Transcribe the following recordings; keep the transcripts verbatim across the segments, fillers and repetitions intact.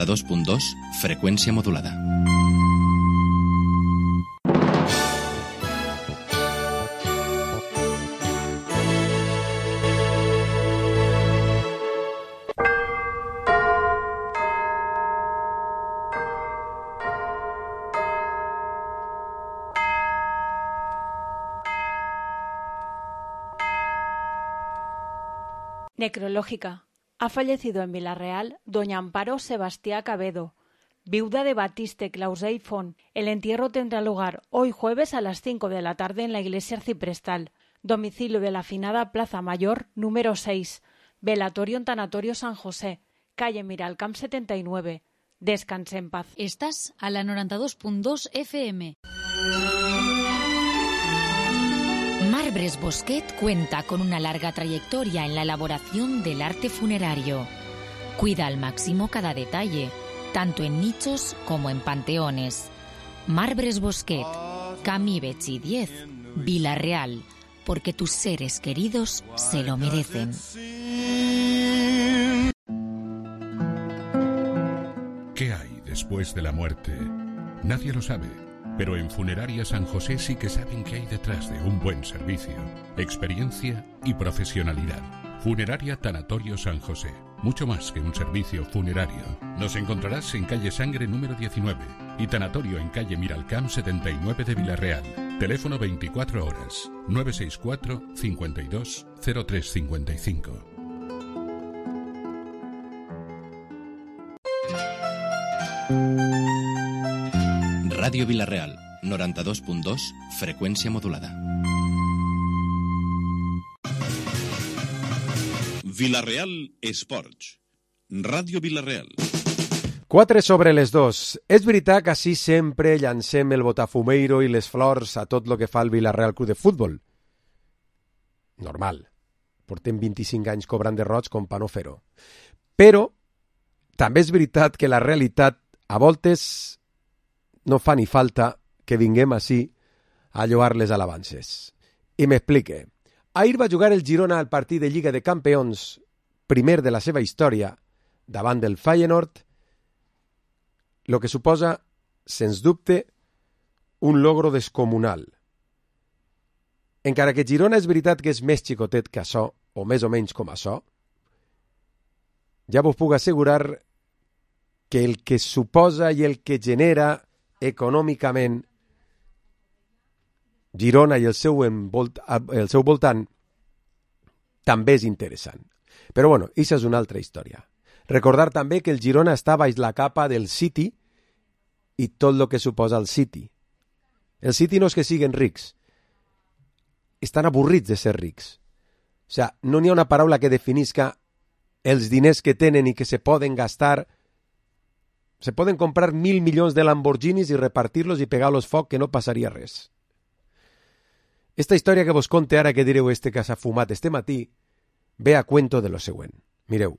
dos punt dos, freqüència modulada. Necrológica. Ha fallecido en Villarreal doña Amparo Sebastián Cabedo, viuda de Batiste Clausey Font. El entierro tendrá lugar hoy jueves a las cinco de la tarde en la iglesia arciprestal, domicilio de la afinada Plaza Mayor número seis, velatorio en Tanatorio San José, calle Miralcamp setenta y nueve. Descanse en paz. Estás a la noranta-dos punt dos F M. Marbres Bosquet cuenta con una larga trayectoria en la elaboración del arte funerario. Cuida al máximo cada detalle, tanto en nichos como en panteones. Marbres Bosquet, Camí Betxí diez, Vila-real, porque tus seres queridos se lo merecen. ¿Qué hay después de la muerte? Nadie lo sabe. Pero en Funeraria San José sí que saben qué hay detrás de un buen servicio, experiencia y profesionalidad. Funeraria Tanatorio San José, mucho más que un servicio funerario. Nos encontrarás en calle Sangre número diecinueve y Tanatorio en calle Miralcamp setenta y nueve de Vila-real. Teléfono veinticuatro horas, nueve seis cuatro, cincuenta y dos, cero tres cincuenta y cinco. Ràdio Vila-real, noranta-dos punt dos, freqüència modulada. Vila-real Esports. Ràdio Vila-real. Quatre sobre les dos. És veritat que així sempre llancem el botafumeiro i les flors a tot el que fa el Vila-real Club de Futbol. Normal. Portem vint-i-cinc anys cobrant de roig com per no fer-ho. Però també és veritat que la realitat a voltes no fa ni falta que vinguem així a lloar les alabances. I m'explique. Ahir va jugar el Girona al partit de Lliga de Campions, primer de la seva història, davant del Feyenoord, el que suposa, sens dubte, un logro descomunal. Encara que Girona és veritat que és més xicotet que això, o més o menys com això, ja vos puc assegurar que el que suposa i el que genera econòmicament Girona i el seu, envolt, el seu voltant també és interessant. Però bueno, això és una altra història. Recordar també que el Girona està baix la capa del City i tot el que suposa el City. El City no és que siguin rics, estan avorrits de ser rics. O sigui, no n'hi ha una paraula que definisca els diners que tenen i que se poden gastar. Se poden comprar mil milions de Lamborghinis i repartir-los i pegar-los foc, que no passaria res. Esta història que vos conte ara que direu este que s'ha fumat este matí ve a cuento de lo següent. Mireu,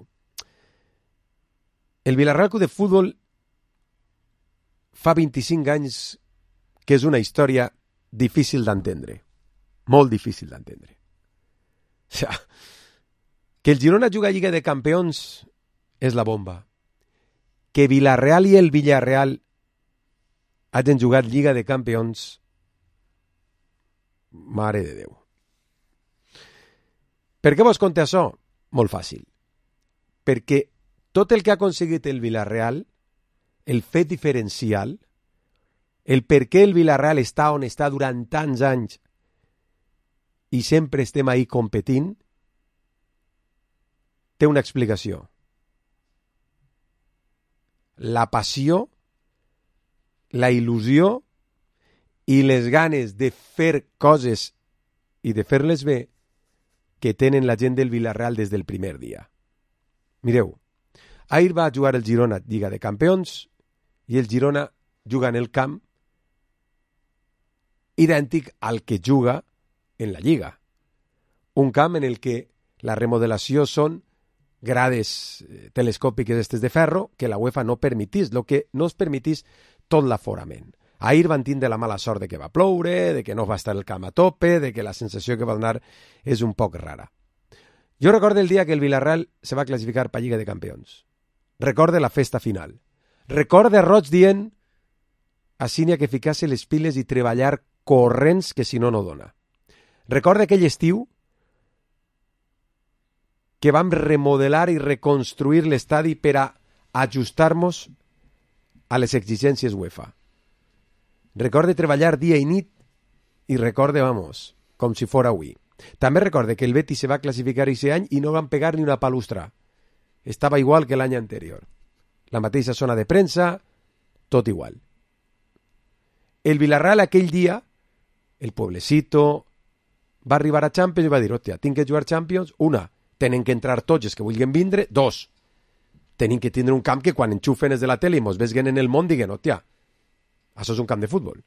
el Vila-real Club de Futbol fa vint-i-cinc anys que és una història difícil d'entendre. Molt difícil d'entendre. O sigui, que el Girona juga a Lliga de Campions és la bomba. Que Vila-real i el Villarreal hagin jugat Lliga de Campions, mare de Déu. Per què vos conté això? Molt fàcil. Perquè tot el que ha aconseguit el Vila-real, el fet diferencial, el per què el Vila-real està on està durant tants anys i sempre estem ahí competint, té una explicació. La passió, la il·lusió i les ganes de fer coses i de fer-les bé que tenen la gent del Vila-real des del primer dia. Mireu, ahir va jugar el Girona Lliga de Campions i el Girona juga en el camp idèntic al que juga en la Lliga. Un camp en el que la remodelació són grades telescòpiques estes de ferro que la UEFA no permetís, el que no es permetís tot l'aforament. Ahir van tindre la mala sort de que va ploure, de que no va estar el camp a tope, de que la sensació que va donar és un poc rara. Jo recordo el dia que el Villarreal se va classificar per Lliga de Campions. Recordo la festa final. Recorda Roig dient a Sínia que ficasse les piles i treballar corrents que si no no dona. Recorda aquell estiu que vam remodelar i reconstruir l'estadi per a ajustar-nos a les exigències UEFA. Recorde treballar dia i nit i recorde, vamos, com si fora avui. També recorde que el Betis se va classificar aquest any i no van pegar ni una palustra. Estava igual que l'any anterior. La mateixa zona de premsa, tot igual. El Villarreal aquell dia, el Pueblecito, va arribar a Champions i va dir, hòstia, tinc que jugar Champions, una, tenen que entrar tots els que vulguin vindre, dos, tenen que tindre un camp que quan enxufen des de la tele i mos vesguen en el món diguen, hòstia, això és un camp de futbol.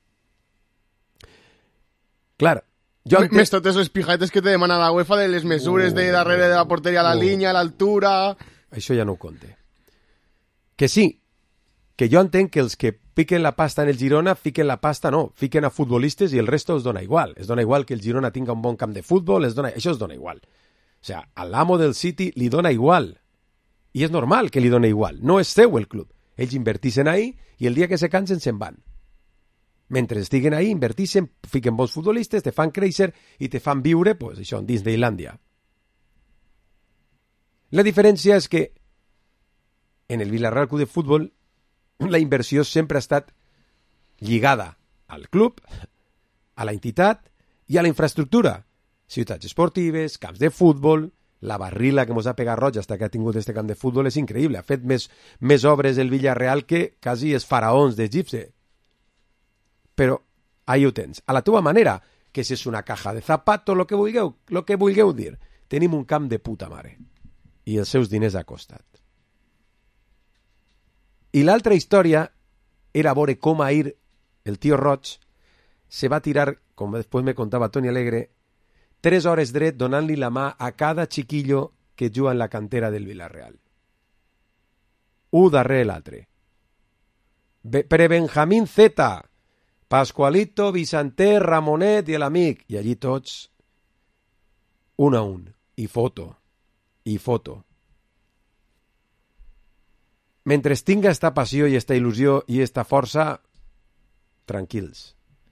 Clar, jo entenc... Més totes les pijates que te demana la UEFA de les mesures uh, de darrere de la porteria a la uh, línia, a l'altura... Això ja no ho conte. Que sí, que jo entenc que els que fiquen la pasta en el Girona, fiquen la pasta, no, fiquen a futbolistes i el resto es dona igual. Es dona igual que el Girona tinga un bon camp de futbol, es dona... això es dona igual. O sigui, a l'amo del City li dona igual. I és normal que li dona igual. No és seu el club. Ells invertixen ahí i el dia que se cansen se'n van. Mentre estiguen ahí, invertixen, fiquen bons futbolistes, te fan créixer i te fan viure, pues, això, dins d'Islàndia. La diferència és que en el Villarreal Club de Futbol la inversió sempre ha estat lligada al club, a la entitat i a la infraestructura. Ciutats esportives, camps de futbol, la barrila que mos ha pegat Roig hasta que ha tingut este camp de futbol és increïble. Ha fet més, més obres el Villarreal que quasi els faraons d'Egipte. Però ahí ho tens. A la teva manera, que si és una caja de zapatos, lo que vulgueu, lo que vulgueu dir. Tenim un camp de puta mare. I els seus diners a costat. I l'altra història era veure com ahir el tio Roig se va tirar, com després me contava Toni Alegre, tres hores dret donant-li la mà a cada xiquillo que juga en la cantera del Villarreal. Un darrere l'altre. Pre-Benjamín Z, Pascualito, Vicenté, Ramonet i l'amic. I allí tots, un a un. I foto. I foto. Mentre tinga esta passió i esta il·lusió i esta força, tranquils.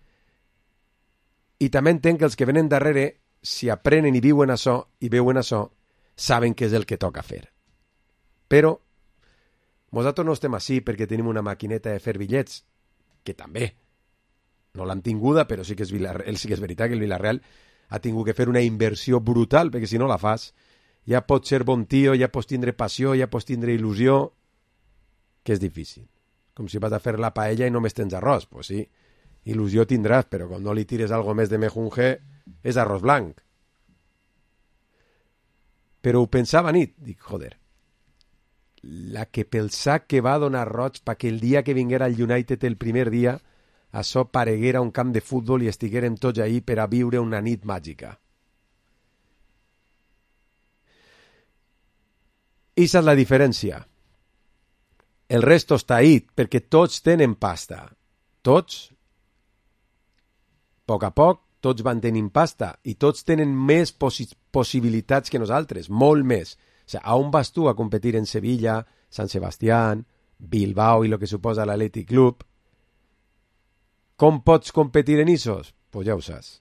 I també entenc que els que venen darrere, si aprenen i viuen això i veuen això, saben què és el que toca fer. Però nosaltres no estem així perquè tenim una maquineta de fer bitllets, que també no l'han tinguda, però sí que, és Villarreal, sí que és veritat que el Villarreal ha tingut que fer una inversió brutal, perquè si no la fas, ja pots ser bon tio, ja pots tindre passió, ja pots tindre il·lusió, que és difícil. Com si vas a fer la paella i només tens arròs. Pues sí, il·lusió tindràs, però quan no li tires algo més de mejunge, és arròs blanc. Però ho pensava a nit. Dic, joder, la que pel sac que va donar Roig perquè el dia que vinguera al United el primer dia, això pareguera un camp de futbol i estiguérem tots ahí per a viure una nit màgica. I és la diferència. El resto està ahí, perquè tots tenen pasta. Tots, a poc a poc, tots van tenint pasta i tots tenen més possi possibilitats que nosaltres, molt més. O sigui, on vas tu a competir en Sevilla, Sant Sebastián, Bilbao i el que suposa l'Athletic Club? Com pots competir en isos? Pues ja ho saps.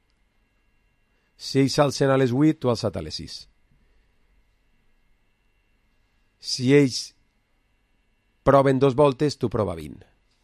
Si ells alcen a les vuit, tu alçat a les sis. Si ells proven dos voltes, tu prova vint.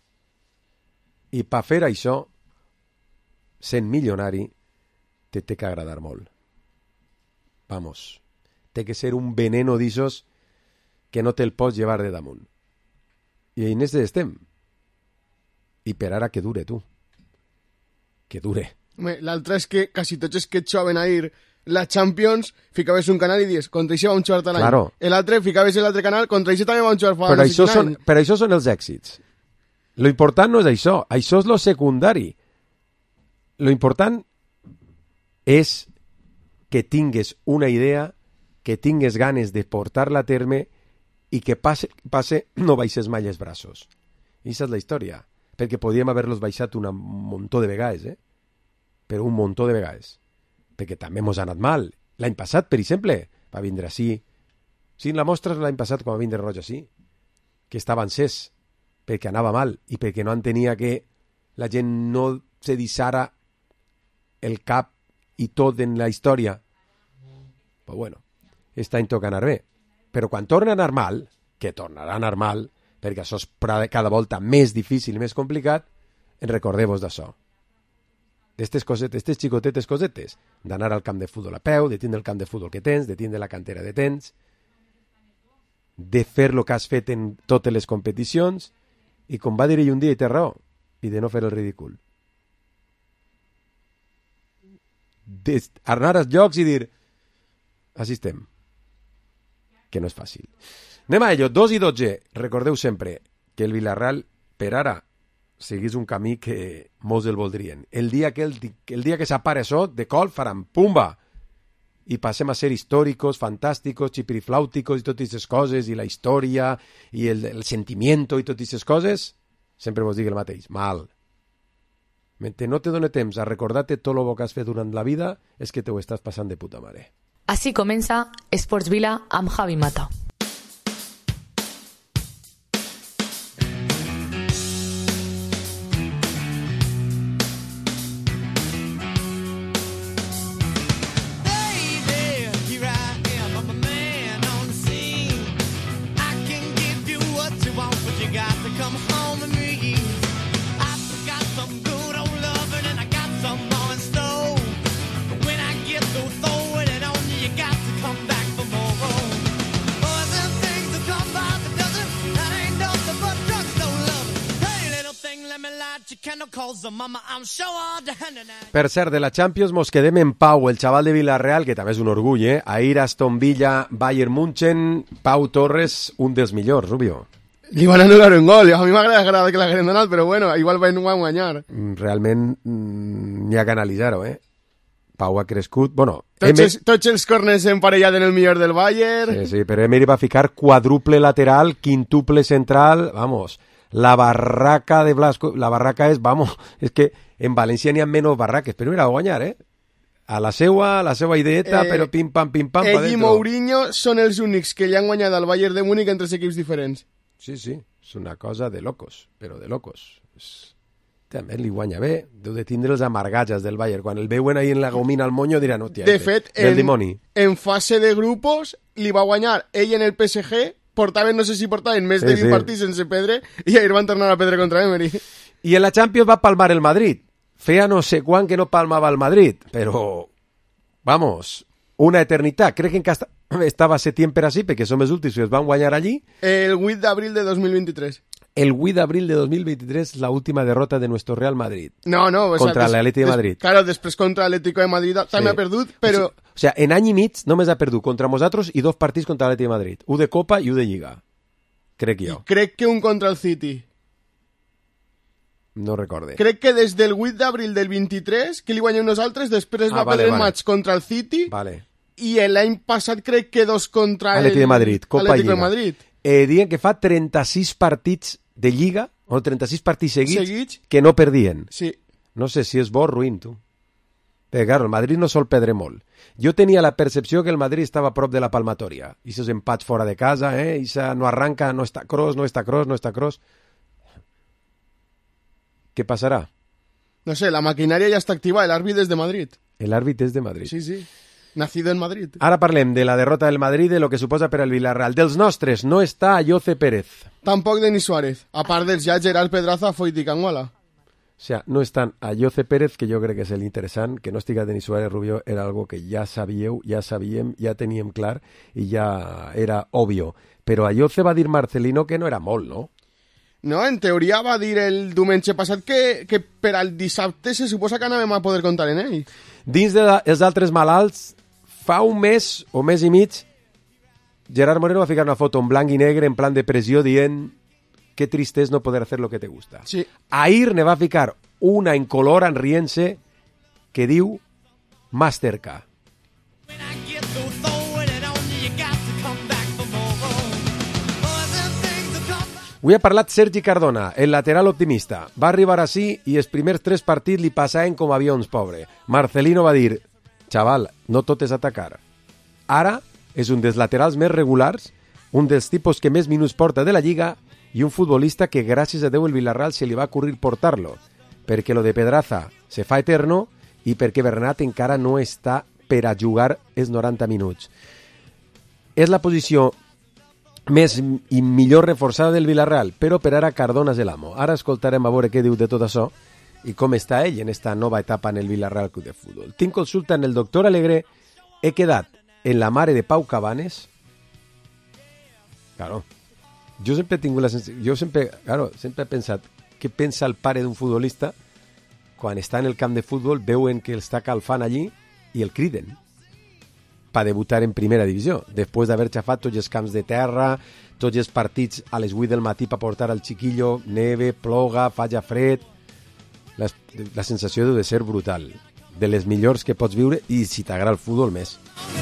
I per fer això, sent milionari, te té que agradar molt. Vamos, té que ser un veneno d'ixos que no te'l pots llevar de damunt. I en este estem. I per ara que dure, tu. Que dure. L'altre és que quasi tots els que xoven a ir la Champions, ficaves un canal i dius, contra això va un xuart a l'any. Claro. L'altre, ficaves l'altre canal, contra això també va un xuart fa però això són, però això són els èxits. Lo important no és això, això és lo secundari. Lo important és que tingues una idea, que tingues ganes de portar-la a terme i que passe, passe no baixes mai els braços. I aquesta és la història. Perquè podíem haver-los baixat un muntó de vegades, eh? Però un muntó de vegades. Perquè també mos ha anat mal. L'any passat, per exemple, va vindre així. Sí, la mostra l'any passat quan va vindre Roig així. Que estava encès. perquè anava mal i perquè no entenia que la gent no se deixara el cap i tot en la història. Pues bueno, aquest any toca anar bé. Però quan torna a anar mal, que tornarà a anar mal, perquè això és cada volta més difícil i més complicat, en recordeu-vos d'això. D'estes cosetes, estes xicotetes cosetes, d'anar al camp de futbol a peu, de tindre el camp de futbol que tens, de tindre la cantera de tens, de fer el que has fet en totes les competicions, i com va dir ell un dia, i té raó, i de no fer el ridícul. D'anar als llocs i dir, així estem. Que no és fàcil. Anem a ello, dos i dotze. Recordeu sempre que el Villarreal, per ara, seguís un camí que molts el voldrien. El dia que, el, el dia que s'apare això, de col, faran pumba! I passem a ser històricos, fantàsticos, xipiriflàuticos i totes aquestes coses, i la història, i el, el sentimiento i totes aquestes coses, sempre vos dic el mateix, mal. Mentre no te done temps a recordar-te tot el que has fet durant la vida, és que te ho estàs passant de puta mare. Així comença Esports Vila amb Javi Mata. Per cert, de la Champions mos quedem en Pau, el xaval de Villarreal, que també és un orgull, eh? Ahir Aston Villa, Bayern München, Pau Torres, un dels millors, Rubio. Li van anul·lar un gol, a mi m'agrada que l'hagueren donat, però bueno, igual van guanyar. Realment n'hi ha que analitzar-ho, eh? Pau ha crescut, bueno... Tots, Emer... els, tots els corners emparellats en el millor del Bayern. Sí, sí, però Emery va ficar quadruple lateral, quintuple central, vamos... La barraca de Blasco, la barraca és, vamos, és que en València n'hi ha menys barraques, però mira, va guanyar, eh? A la seua, a la seua ideeta, eh, però pim-pam, pim-pam, pa dentro. Ell i Mourinho són els únics que li han guanyat al Bayern de Múnich en tres equips diferents. Sí, sí, és una cosa de locos, però de locos. És... També li guanya bé, deu de tindre els amargatges del Bayern. Quan el veuen ahí en la gomina al monyo diran, hòstia, de fet, del en, dimoni. En fase de grupos li va guanyar ell en el P S G, portaven, no sé si portaven més de sí, vint sí. partits sense pedre, i ahir van tornar a pedre contra Emery. I en la Champions va palmar el Madrid. Feia no sé quan que no palmava el Madrid, però, vamos, una eternitat. Crec que encara estava setient per així, perquè som els últims que es van guanyar allí. El vuit d'abril de dos mil vint-i-tres. El vuit d'abril de dos mil vint-i-tres, la última derrota de nuestro Real Madrid. No, no. O contra sea, l'Atlético de Madrid. Claro, després contra l'Atlético de Madrid també sí. Ha perdut, però... O sigui, o sea, en any i mig només ha perdut contra nosaltres i dos partits contra l'Atlético de Madrid. Un de Copa i un de Lliga. Crec jo. I crec que un contra el City. No recorde. Crec que des del vuit d'abril del vint-i-tres, que li guanyem nosaltres, després ah, va vale, perdre vale. el maig contra el City, vale. I l'any passat crec que dos contra Atlético de Madrid, Copa i Lliga. Lliga. Madrid. Eh, diuen que fa trenta-sis partits de Lliga, o trenta-sis partits seguits, seguits, que no perdien. Sí. No sé si és bo o ruïn, tu. Però, claro, el Madrid no sol perdre molt. Jo tenia la percepció que el Madrid estava a prop de la palmatòria. I esos empats fora de casa, eh? I no arranca, no està cross, no està cross, no està cross. Què passarà? No sé, la maquinària ja està activa, l'àrbit és de Madrid. L'àrbit és de Madrid. Sí, sí. Nacido en Madrid. Ara parlem de la derrota del Madrid, de lo que suposa per al Villarreal. Dels nostres no està Ayoce Pérez. Tampoc Denis Suárez. A part dels ja Gerard Pedraza, Foyt i Canguala. O sea, no estan Ayoce Pérez, que jo crec que és l'interessant, que no estiga Denis Suárez Rubio, era algo que ja sabíeu, ja sabíem, ja teníem clar i ja era obvio. Però Ayoce va dir Marcelino que no era molt, no? No, en teoria va dir el diumenge passat que, que per al dissabte se suposa que anàvem a poder comptar en ell. Dins dels altres malalts, fa un mes o mes i mig, Gerard Moreno va ficar una foto en blanc i negre en plan de pressió dient qué triste es no poder hacer lo que te gusta. Sí. Ahir ne va ficar una en color en riense que diu más cerca. Avui ha parlat Sergi Cardona, el lateral optimista. Va arribar així i els primers tres partits li passaven com avions, pobre. Marcelino va dir, xaval, no tot és atacar. Ara és un dels laterals més regulars, un dels tipus que més minuts porta de la Lliga i un futbolista que gràcies a Déu el Villarreal se li va ocurrir portar-lo, perquè lo de Pedraza se fa eterno i perquè Bernat encara no està per a jugar els noranta minuts. És la posició més i millor reforçada del Villarreal, però per ara Cardona és l'amo. Ara escoltarem a veure què diu de tot això i com està ell en esta nova etapa en el Villarreal Club de Futbol. Tinc consulta en el doctor Alegre, he quedat en la mare de Pau Cabanes. Claro, jo sempre he tingut la sensació, jo sempre, claro, sempre he pensat què pensa el pare d'un futbolista quan està en el camp de futbol, veuen que el està calfant allí i el criden per debutar en primera divisió, després d'haver xafat tots els camps de terra, tots els partits a les vuit del matí per portar al chiquillo, neve, ploga, falla fred. La, la sensació deu de ser brutal, de les millors que pots viure i si t'agrada el futbol més.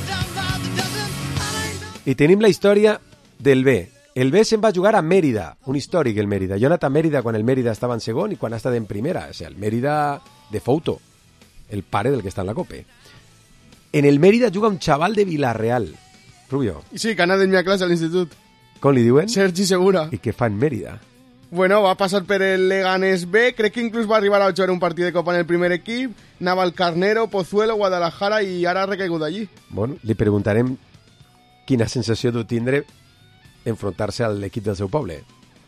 I tenim la història del B. El B se'n va jugar a Mèrida, un històric el Mèrida. Jo he anat a Mèrida quan el Mèrida estava en segon i quan ha estat en primera, o sigui, el Mèrida de Fouto, el pare del que està en la Copa. En el Mèrida juga un xaval de Villarreal, Rubio. Sí, que ha anat en mi classe a l'institut. Com li diuen? Sergi Segura. I què fa en Mèrida? Bueno, va passar per el Leganés B, crec que inclús va arribar a jugar un partit de Copa en el primer equip, anava al Carnero, Pozuelo, Guadalajara i ara ha recaigut allí. Bueno, li preguntarem quina sensació deu tindre enfrontar-se a l'equip del seu poble.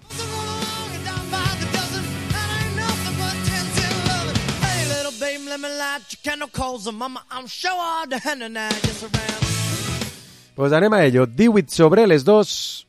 Pues anem a ello. divuit sobre les dos.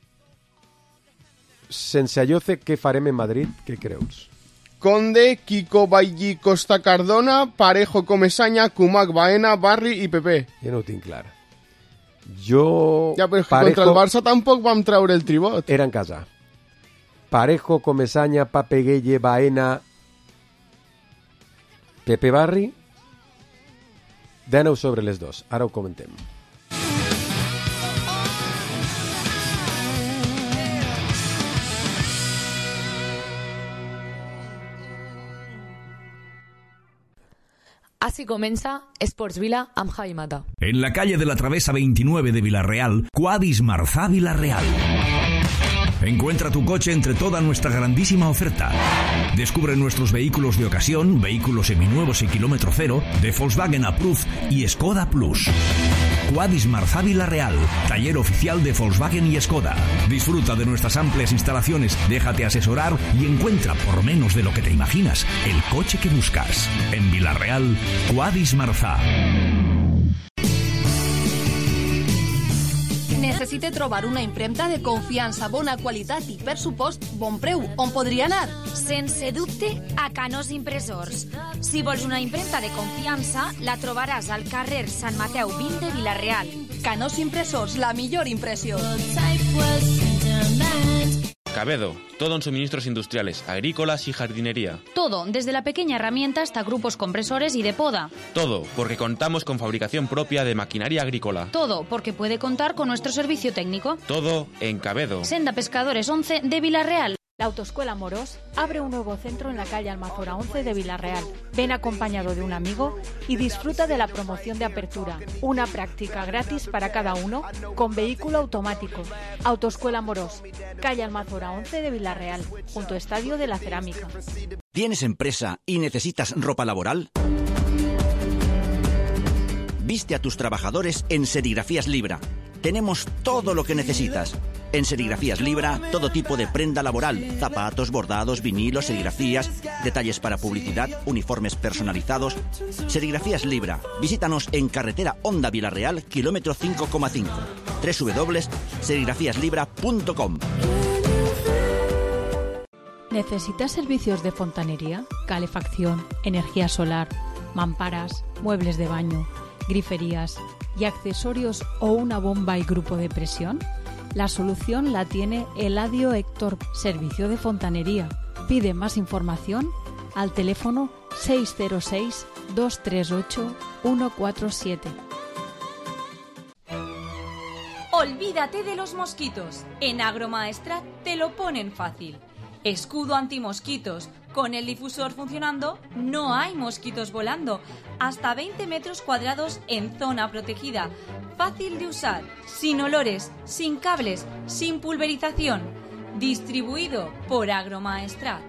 Sense Alloce, què farem en Madrid? Què creus? Conde, Kiko, Bailly, Costa Cardona, Parejo, Comesaña, Kumak, Baena, Barri i Pepe. Jo no ho tinc clar. Jo... Ja, però Parejo, contra el Barça tampoc vam treure el tribot. Era en casa. Parejo, Comesaña, Papeguelle, Baena, Pepe, Barri. Deu sobre les dos. Ara ho comentem. Así comienza Sports Vila amb Javi Mata. En la calle de la Travesa veintinueve de Villarreal, Quadis Marzá Villarreal. Encuentra tu coche entre toda nuestra grandísima oferta. Descubre nuestros vehículos de ocasión, vehículos seminuevos y kilómetro cero, de Volkswagen Approved y Skoda Plus. Quadis Marzá Villarreal, taller oficial de Volkswagen y Skoda. Disfruta de nuestras amplias instalaciones, déjate asesorar y encuentra por menos de lo que te imaginas el coche que buscas. En Villarreal, Quadis Marzá. Necessite trobar una impremta de confiança, bona qualitat i, per supost, bon preu. On podria anar? Sense dubte, a Canós Impressors. Si vols una impremta de confiança, la trobaràs al carrer Sant Mateu vint de Villarreal. Canós Impressors, la millor impressió. Cabedo, todo en suministros industriales, agrícolas y jardinería. Todo, desde la pequeña herramienta hasta grupos compresores y de poda. Todo, porque contamos con fabricación propia de maquinaria agrícola. Todo, porque puede contar con nuestro servicio técnico. Todo en Cabedo. Senda Pescadores once de Villarreal. La Autoescuela Morós abre un nuevo centro en la calle Almazora once de Villarreal. Ven acompañado de un amigo y disfruta de la promoción de apertura. Una práctica gratis para cada uno con vehículo automático. Autoescuela Morós, calle Almazora once de Villarreal, junto Estadio de la Cerámica. ¿Tienes empresa y necesitas ropa laboral? Viste a tus trabajadores en Serigrafías Libra. Tenemos todo lo que necesitas. En Serigrafías Libra, todo tipo de prenda laboral, zapatos, bordados, vinilos, serigrafías, detalles para publicidad, uniformes personalizados. Serigrafías Libra. Visítanos en carretera Honda Villarreal, kilómetro cinco coma cinco. doble u doble u doble u punto serigrafías libra punto com. ¿Necesitas servicios de fontanería, calefacción, energía solar, mamparas, muebles de baño, griferías y accesorios o una bomba y grupo de presión? La solución la tiene Eladio Héctor, servicio de fontanería. Pide más información al teléfono seis cero seis, dos tres ocho, uno cuatro siete. Olvídate de los mosquitos. En Agromaestra te lo ponen fácil. Escudo antimosquitos. Con el difusor funcionando, no hay mosquitos volando. Hasta veinte metros cuadrados en zona protegida. Fácil de usar, sin olores, sin cables, sin pulverización. Distribuido por Agromaestrat.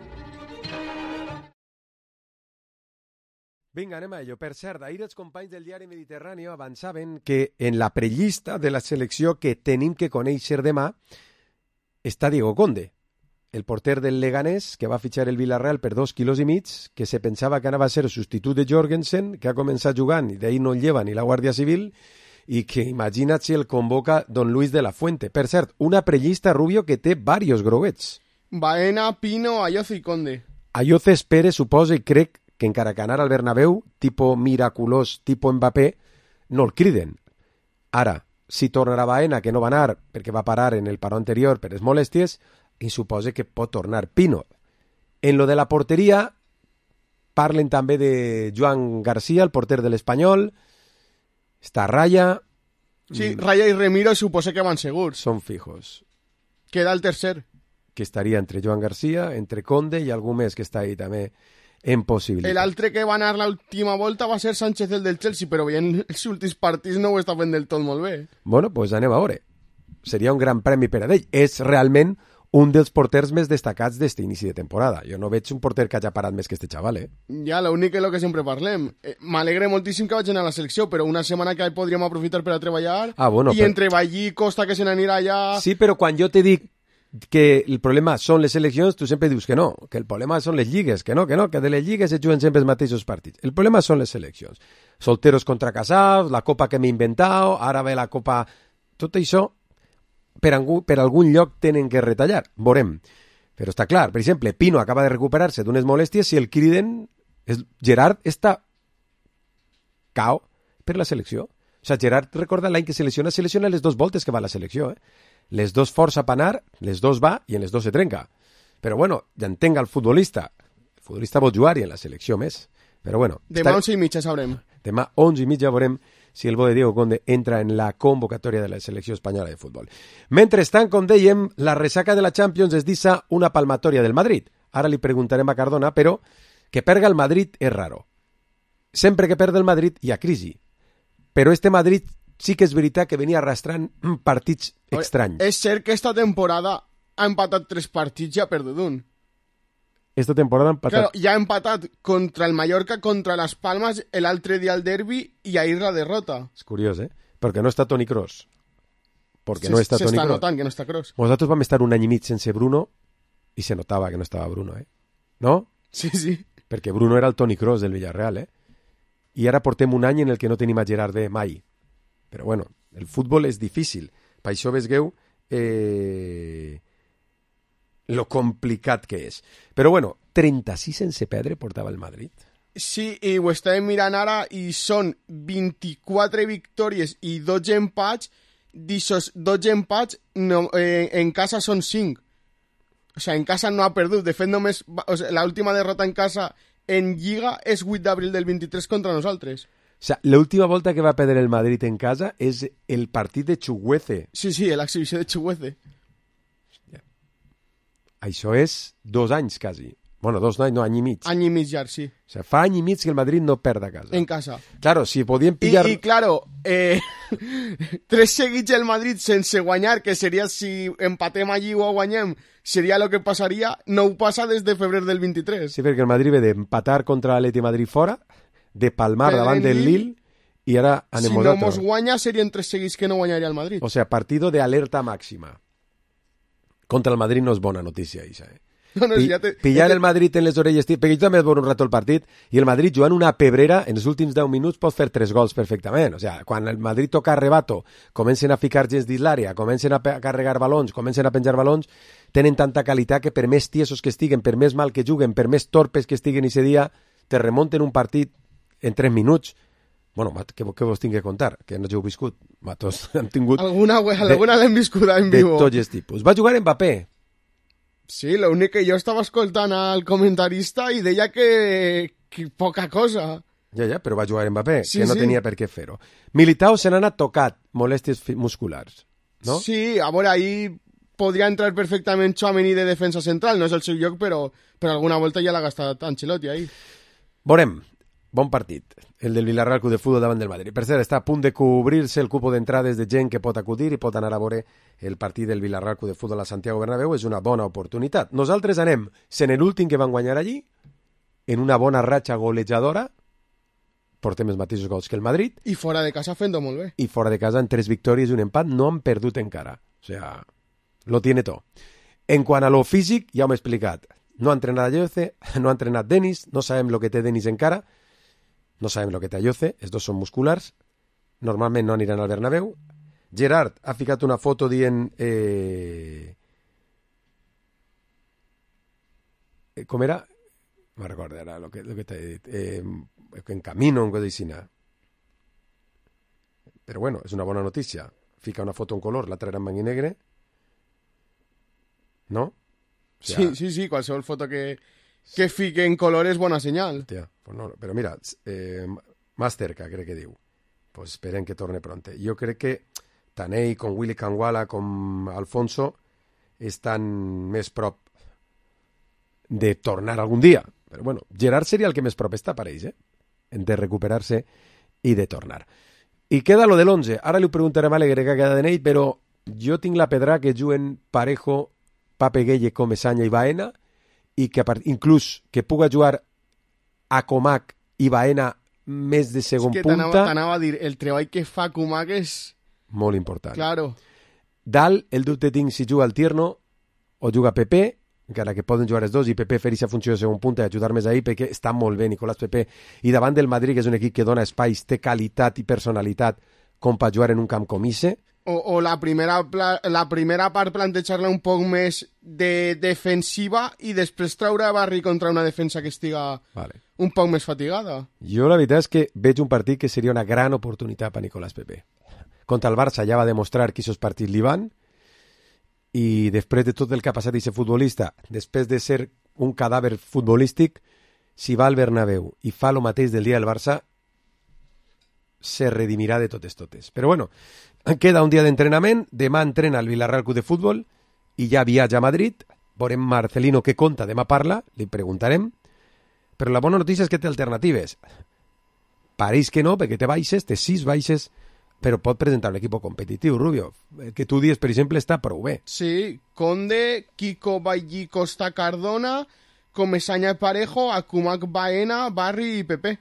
Vinga, anem a ello. Per cert, ahir els companys del diari Mediterrani avançaven que en la prellista de la selecció que tenim que conèixer demà està Diego Conde, el porter del Leganés, que va fitxar el Villarreal per dos quilos i mig, que se pensava que anava a ser el substitut de Jorgensen, que ha començat jugant i d'ahir no el lleva ni la Guàrdia Civil, i que imagina't si el convoca Don Luis de la Fuente. Per cert, una prellista, Rubio, que té varios groguets. Baena, Pino, Ayoce i Conde. Ayoce espere, suposa i crec que encara que anar al Bernabéu, tipo miraculós, tipo Mbappé, no el criden. Ara, si tornarà Baena, que no va anar perquè va parar en el paró anterior per les molèsties, i suposa que pot tornar Pino. En lo de la porteria, parlen també de Joan García, el porter de l'Espanyol, està Raya... Sí, Raya i Remiro suposa que van segurs. Són fijos. Queda el tercer. Que estaria entre Joan García, entre Conde i algú més que està ahí també en possibilitat. L'altre que va anar l'última volta va ser Sánchez, el del Chelsea, però veient els últims partits no ho està fent del tot molt bé. Bueno, doncs pues anem a veure. Seria un gran premi per a ell. És realment un dels porters més destacats d'este inici de temporada. Jo no veig un porter que hagi parat més que este xaval, eh? Ja, l'únic és el que sempre parlem. Eh, M'alegre moltíssim que vaig anar a la selecció, però una setmana que podríem aprofitar per a treballar, ah, bueno, i però... entre Ballí i Costa que se n'anirà allà... Sí, però quan jo te dic que el problema són les seleccions, tu sempre dius que no, que el problema són les lligues, que no, que no, que de les lligues es juguen sempre els mateixos partits. El problema són les seleccions. Solteros contra casados, la copa que m'he inventat, ara ve la copa... Tot això, per, algú, per algun lloc tenen que retallar. Veurem. Però està clar, per exemple, Pino acaba de recuperar-se d'unes molèsties i el criden... És... Gerard està cao per la selecció. O sigui, Gerard, recorda l'any que selecciona, selecciona les dues voltes que va a la selecció, eh? Les dos força per anar, les dos va i en les dos se trenca. Però bueno, ja entenga el futbolista. El futbolista pot jugar i en la selecció més. Però bueno. Demà està... onze i mitja sabrem. Demà onze i mitja veurem si el bo de Diego Conde entra en la convocatòria de la selecció espanyola de futbol. Mentrestant, com dèiem, la ressaca de la Champions es deixa una palmatòria del Madrid. Ara li preguntarem a Cardona, però que perga el Madrid és raro. Sempre que perd el Madrid hi ha crisi. Però este Madrid sí que és veritat que venia arrastrant partits estranys. És cert que esta temporada ha empatat tres partits i ha perdut un. Esta temporada ha empatat... Claro, ja ha empatat contra el Mallorca, contra les Palmes, l'altre dia el derbi i ahir la derrota. És curiós, eh? Perquè no està Toni Kroos. Perquè se, no està Toni Kroos. S'està notant que no està Kroos. Nosaltres vam estar un any i mig sense Bruno i se notava que no estava Bruno, eh? No? Sí, sí. Perquè Bruno era el Toni Kroos del Villarreal, eh? I ara portem un any en el que no tenim a Gerard B mai. Però bueno, el futbol és difícil. Per això vesgueu eh, lo complicat que és. Però bueno, trenta-sis sense perdre portava el Madrid. Sí, i ho estàvem mirant ara i són vint-i-quatre victòries i dotze empats. D'aixòs dotze empats no, eh, en casa són cinc. O sigui, en casa no ha perdut. De fet, només o sigui, l'última derrota en casa en Lliga és vuit d'abril del vint-i-tres contra nosaltres. O sea, l'última volta que va perdre el Madrid en casa és el partit de Chuguece. Sí, sí, l'exhibició de Chuguece. Hòstia. Això és dos anys, quasi. Bueno, dos anys, no, any i mig. Any i mig, ja, sí. O sea, fa any i mig que el Madrid no perd a casa. En casa. Claro, si podien pillar... I, i claro, eh, tres seguits el Madrid sense guanyar, que seria si empatem allí o guanyem, seria el que passaria, no ho passa des de febrer del vint-i-tres. Sí, perquè el Madrid ve d'empatar contra l'Atleti Madrid fora, de palmar davant del Lille i ara anem si nosaltres. Si no mos guanya serien tres seguits que no guanyaria el Madrid. O sea, partido de alerta màxima. Contra el Madrid no és bona notícia, Isa, eh? No, no, Pi ja te... Pillar el Madrid en les orelles, perquè jo també he veure un rato el partit, i el Madrid jugant una pebrera, en els últims deu minuts pot fer tres gols perfectament. O sea, quan el Madrid toca arrebato, comencen a ficar gens dins l'àrea, comencen a carregar balons, comencen a penjar balons, tenen tanta qualitat que per més tiesos que estiguen, per més mal que juguen, per més torpes que estiguen ese dia, te remunten un partit en tres minuts. Bueno, què, què vos tinc que contar? Que no heu viscut. Matos, hem tingut... Alguna, alguna l'hem viscut en vivo. De tots els tipus. Va jugar Mbappé. Sí, l'únic que jo estava escoltant al comentarista i deia que, que poca cosa. Ja, ja, però va jugar Mbappé, sí, que no sí. tenia per què fer-ho. Militao se n'ha anat tocat, molèsties musculars, no? Sí, a veure, ahí podria entrar perfectament Tchouaméni de defensa central, no és el seu lloc, però per alguna volta ja l'ha gastat Ancelotti ahí. Veurem. bon partit, el del Villarreal Club de Futbol davant del Madrid. Per cert, està a punt de cobrir-se el cupo d'entrades de gent que pot acudir i pot anar a veure el partit del Villarreal Club de Futbol a Santiago Bernabéu. És una bona oportunitat. Nosaltres anem, sent l'últim que van guanyar allí, en una bona ratxa golejadora, portem els mateixos gols que el Madrid. I fora de casa fent-ho molt bé. I fora de casa, en tres victòries i un empat, no han perdut encara. O sea, lo tiene todo. En quant a lo físic, ja ho hem explicat. No ha entrenat Ayoce, no ha entrenat Denis, no sabem el que té Denis encara, no sabem el que té Ayoce, els dos són musculars, normalment no aniran al Bernabéu. Gerard ha ficat una foto dient... Eh... Com era? No recordo ara el que, lo que t'he dit. Eh, en camino, en cosa així. Però bueno, és una bona notícia. Fica una foto en color, l'altra era en blanc i negre. ¿No? O sea, sí, sí, sí, qualsevol foto que, que fique en color és bona senyal. Hòstia, pues no, però mira, eh, Masterca crec que diu, pues esperen que torne pronte. Jo crec que tant ell com Willy Canguala com Alfonso estan més prop de tornar algun dia. Però bueno, Gerard seria el que més prop està per ells, eh? De recuperar-se i de tornar. I queda lo de l'onze. Ara li ho preguntarem a Alegre que queda de n'ell, però jo tinc la pedra que juguen Parejo, Pape Gueye, Comesaña i Baena, i que inclús que puga jugar a Comac i Baena més de segon punta. És que punta. t'anava a dir, el treball que fa Comac és... Molt important. Claro. Dalt, el dubte tinc si juga el Tierno o juga Pepe, encara que poden jugar els dos, i Pepe fer aquesta funció de segon punta i ajudar més ahir, perquè està molt bé Nicolás Pepe. I davant del Madrid, que és un equip que dona espais, té qualitat i personalitat com per jugar en un camp com Ise. O, o la, primera, la primera part plantejar-la un poc més de defensiva i després treure a Barri contra una defensa que estiga vale. un poc més fatigada. Jo la veritat és que veig un partit que seria una gran oportunitat per Nicolás Pepe. Contra el Barça ja va demostrar que aquests partits li van i després de tot el que ha passat aquest futbolista, després de ser un cadàver futbolístic, si va al Bernabéu i fa el mateix del dia del Barça, se redimirà de totes totes. Però bueno, queda un dia d'entrenament, demà entrena el Villarreal Club de Futbol i ja viatja a Madrid, veurem Marcelino què conta, demà parla, li preguntarem, però la bona notícia és que té alternatives. Pareix que no, perquè té baixes, té sis baixes, però pot presentar un equip competitiu, Rubio. El que tu dius, per exemple, està prou bé. Sí, Conde, Kiko Bailly, Costa Cardona, Comesaña Parejo, Akumak Baena, Barri i Pepe.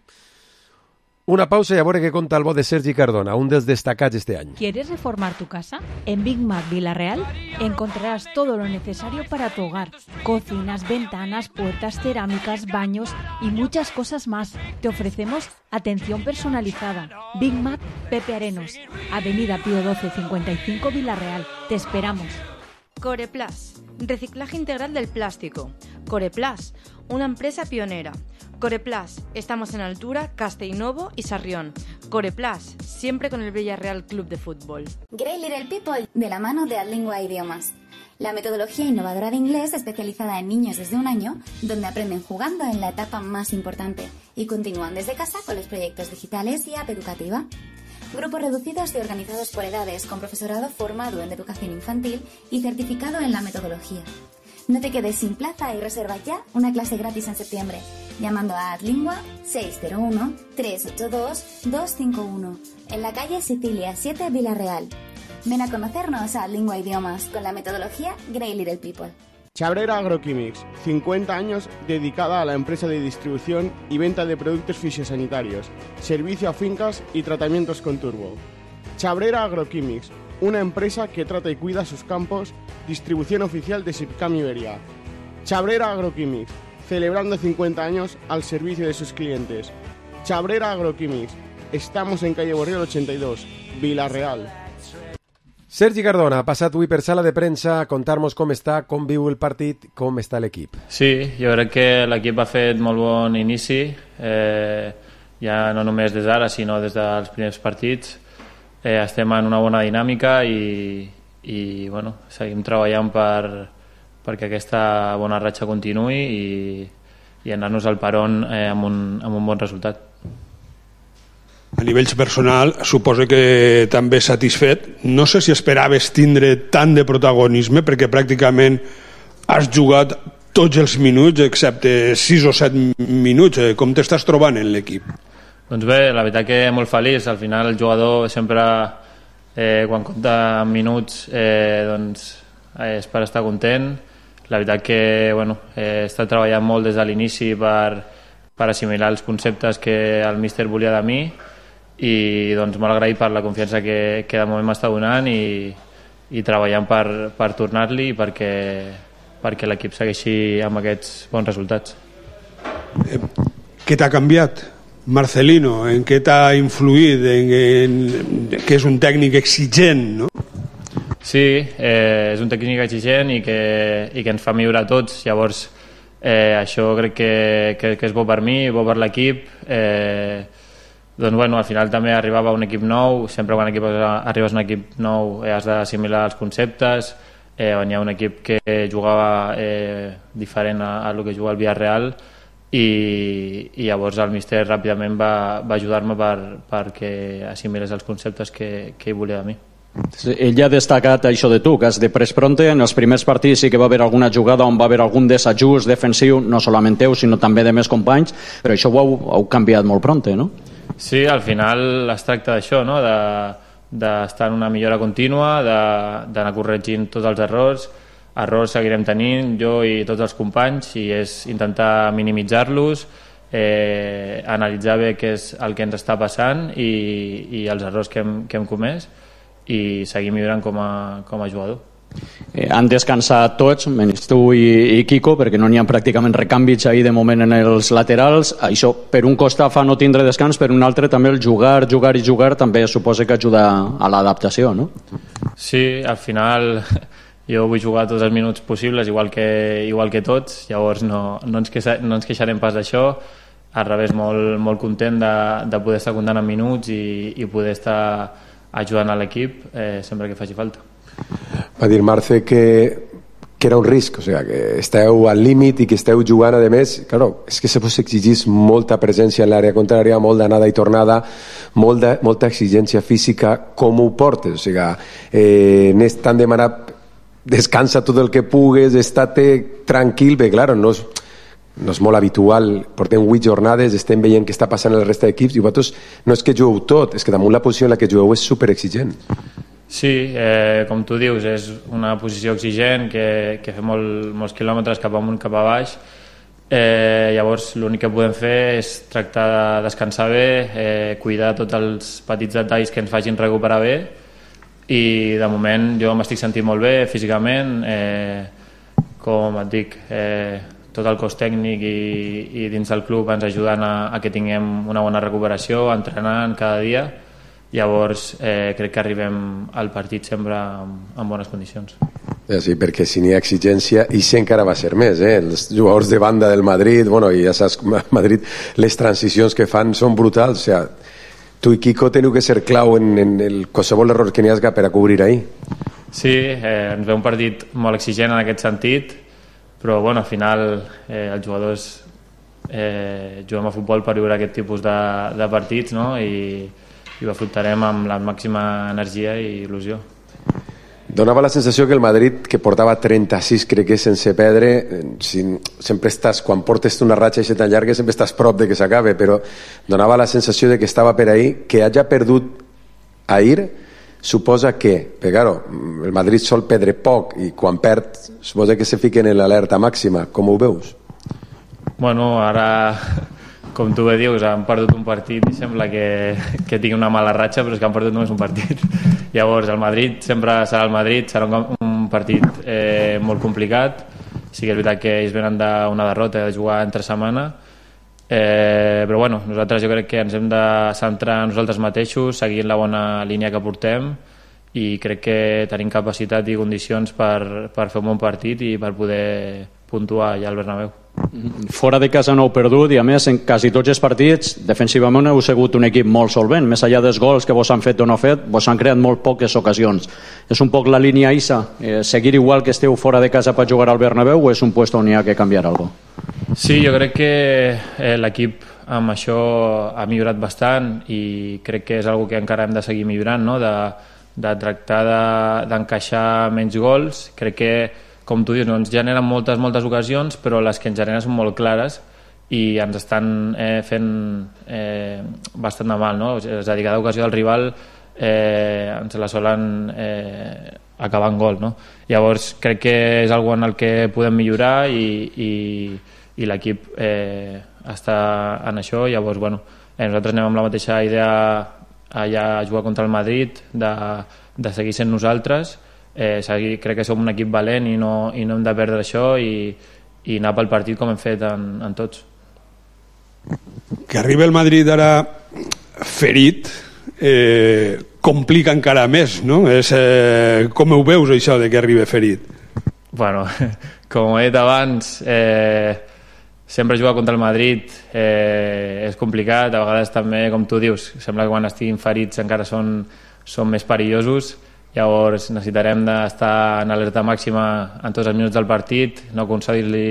Una pausa y a ver qué conta el voz de Sergi Cardona, un dels destacats este año. ¿Quieres reformar tu casa? En Big Mac Villarreal encontrarás todo lo necesario para tu hogar. Cocinas, ventanas, puertas, cerámicas, baños y muchas cosas más. Te ofrecemos atención personalizada. Big Mac Pepe Arenos, Avenida Pío doce cincuenta y cinco Villarreal. Te esperamos. Coreplas, reciclaje integral del plástico. Coreplas, una empresa pionera. Coreplas, estamos en Altura, Castellnovo y Sarrión. Coreplas, siempre con el Villarreal Club de Fútbol. Great Little People, de la mano de Adlingua Idiomas. La metodología innovadora de inglés especializada en niños desde un año, donde aprenden jugando en la etapa más importante y continúan desde casa con los proyectos digitales y app educativa. Grupos reducidos y organizados por edades, con profesorado formado en educación infantil y certificado en la metodología. No te quedes sin plaza y reserva ya una clase gratis en septiembre, llamando a Adlingua seis cero uno, tres ocho dos, dos cinco uno, en la calle Sicilia siete, Villarreal. Ven a conocernos a Adlingua Idiomas con la metodología Great Little People. Chabrera Agroquímics, cincuenta años dedicada a la empresa de distribución y venta de productos fisiosanitarios, servicio a fincas y tratamientos con turbo. Chabrera Agroquímics, una empresa que trata y cuida sus campos, distribución oficial de Sipcam Iberia. Chabrera Agroquímics, celebrando cincuenta años al servicio de sus clientes. Chabrera Agroquímics, estamos en calle Borriol ochenta y dos, Villarreal. Sergi Cardona ha passat avui per sala de premsa a contar-nos com està, com viu el partit, com està l'equip. Sí, jo crec que l'equip ha fet molt bon inici, eh, ja no només des d'ara, sinó des dels primers partits. Eh, estem en una bona dinàmica i, i bueno, seguim treballant per, perquè aquesta bona ratxa continuï i, i anar-nos al peron eh, amb, un, amb un bon resultat. A nivell personal, suposo que també satisfet. No sé si esperaves tindre tant de protagonisme, perquè pràcticament has jugat tots els minuts, excepte sis o set minuts. Com t'estàs trobant en l'equip? Doncs bé, la veritat que molt feliç. Al final el jugador sempre, eh, quan compta en minuts, eh, doncs és per estar content. La veritat que bueno, he estat treballant molt des de l'inici per, per assimilar els conceptes que el míster volia de mi i doncs molt agraït per la confiança que, que de moment m'està donant i, i treballant per, per tornar-li perquè, perquè l'equip segueixi amb aquests bons resultats. Eh, què t'ha canviat, Marcelino? En què t'ha influït? En, en, que és un tècnic exigent, no? Sí, eh, és un tècnic exigent i que, i que ens fa millorar tots. Llavors, eh, això crec que, que, que és bo per mi, bo per l'equip. Eh, doncs, bueno, al final també arribava un equip nou. Sempre quan equip, arribes a un equip nou eh, has d'assimilar els conceptes. Eh, on hi ha un equip que jugava eh, diferent a, a el que juga el Villarreal i, i llavors el míster ràpidament va, va ajudar-me per, perquè assimilés els conceptes que, que ell volia de mi. Ell ja ha destacat això de tu, que has de pres pronte. En els primers partits sí que va haver alguna jugada on va haver algun desajust defensiu, no solament teu, sinó també de més companys, però això ho heu, heu canviat molt pronte, no? Sí, al final es tracta d'això, no? de, d'estar en una millora contínua, d'anar corregint tots els errors. Errors seguirem tenint, jo i tots els companys, i és intentar minimitzar-los, eh, analitzar bé què és el que ens està passant i, i els errors que hem, que hem comès, i seguir millorant com a, com a jugador. Eh, han descansat tots, menys tu i, i Kiko, perquè no n'hi ha pràcticament recanvis ahir de moment en els laterals. Això per un costat fa no tindre descans, per un altre també el jugar, jugar i jugar també suposa que ajuda a l'adaptació, no? Sí, al final jo vull jugar tots els minuts possibles, igual que, igual que tots, llavors no, no, ens queixa, no ens queixarem pas d'això. Al revés, molt, molt content de, de poder estar comptant en minuts i, i poder estar ajudant a l'equip eh, sempre que faci falta. Va dir Marce que, que era un risc, o sigui, que esteu al límit i que esteu jugant, a més, claro, és que se vos exigís molta presència en l'àrea contrària, molt d'anada i tornada, molt de, molta exigència física. Com ho portes? O sigui, eh, n'és tan demanat, descansa tot el que pugues, estate tranquil, bé, claro, no és, no és molt habitual, portem vuit jornades, estem veient què està passant en el resta d'equips i vosaltres no és que jugueu tot, és que damunt la posició en la que jugueu és superexigent. Sí, eh, com tu dius, és una posició exigent que, que fa molt, molts quilòmetres cap amunt, cap a baix. Eh, llavors l'únic que podem fer és tractar de descansar bé, eh, cuidar tots els petits detalls que ens facin recuperar bé, i de moment jo m'estic sentint molt bé físicament, eh, com et dic, eh, tot el cos tècnic i, i dins del club ens ajuden a, a que tinguem una bona recuperació, entrenant cada dia. Llavors eh, crec que arribem al partit sempre en, en bones condicions. Sí, perquè si n'hi ha exigència, i si encara va ser més, eh? Els jugadors de banda del Madrid, bueno, i ja saps, Madrid, les transicions que fan són brutals, o sigui, tu i Kiko teniu que ser clau en, en el qualsevol error que n'hi hagi per a cobrir ahir. Sí, eh, ens ve un partit molt exigent en aquest sentit, però bueno, al final eh, els jugadors eh, juguem a futbol per viure aquest tipus de, de partits, no? I, i ho afrontarem amb la màxima energia i il·lusió. Donava la sensació que el Madrid, que portava trenta-sis, crec que sense perdre, si, sempre estàs, quan portes una ratxa així tan llarga, sempre estàs prop de que s'acabe, però donava la sensació de que estava per ahir, que hagi perdut ahir, suposa que, perquè claro, el Madrid sol perdre poc, i quan perd, suposa que se fiquen en l'alerta màxima. Com ho veus? Bueno, ara, com tu bé dius, han perdut un partit i sembla que, que tingui una mala ratxa, però és que han perdut només un partit. Llavors, el Madrid sempre serà el Madrid, serà un, un partit eh, molt complicat. Sí que és veritat que ells venen d'una derrota, de jugar entre setmana, eh, però bueno, nosaltres jo crec que ens hem de centrar en nosaltres mateixos, seguint la bona línia que portem, i crec que tenim capacitat i condicions per, per fer un bon partit i per poder puntuar allà al Bernabéu. Fora de casa no heu perdut, i a més en quasi tots els partits defensivament heu sigut un equip molt solvent, més enllà dels gols que vos han fet o no fet, vos han creat molt poques ocasions. És un poc la línia Isa, eh, seguir igual que esteu fora de casa per jugar al Bernabéu, o és un puesto on hi ha que canviar alguna cosa? Sí, jo crec que eh, l'equip amb això ha millorat bastant, i crec que és una que encara hem de seguir millorant, no? de, de tractar de, d'encaixar menys gols. Crec que com tu dius, no ens generen moltes, moltes ocasions, però les que ens generen són molt clares i ens estan eh, fent eh, bastant de mal, no? És a dir, cada ocasió del rival eh, ens la solen eh, acabar en gol, no? Llavors crec que és algo en el que podem millorar i, i, i l'equip eh, està en això. Llavors, bueno, eh, nosaltres anem amb la mateixa idea allà a jugar contra el Madrid, de, de seguir sent nosaltres, eh, seguir, crec que som un equip valent i no, i no hem de perdre això i, i anar pel partit com hem fet en, en tots. Que arriba el Madrid ara ferit eh, complica encara més, no? És, eh, com ho veus això de que arriba ferit? Bueno, com he dit abans, eh, sempre jugar contra el Madrid eh, és complicat, a vegades també, com tu dius, sembla que quan estiguin ferits encara són, són més perillosos. Llavors necessitarem d'estar en alerta màxima en tots els minuts del partit, no concedir-li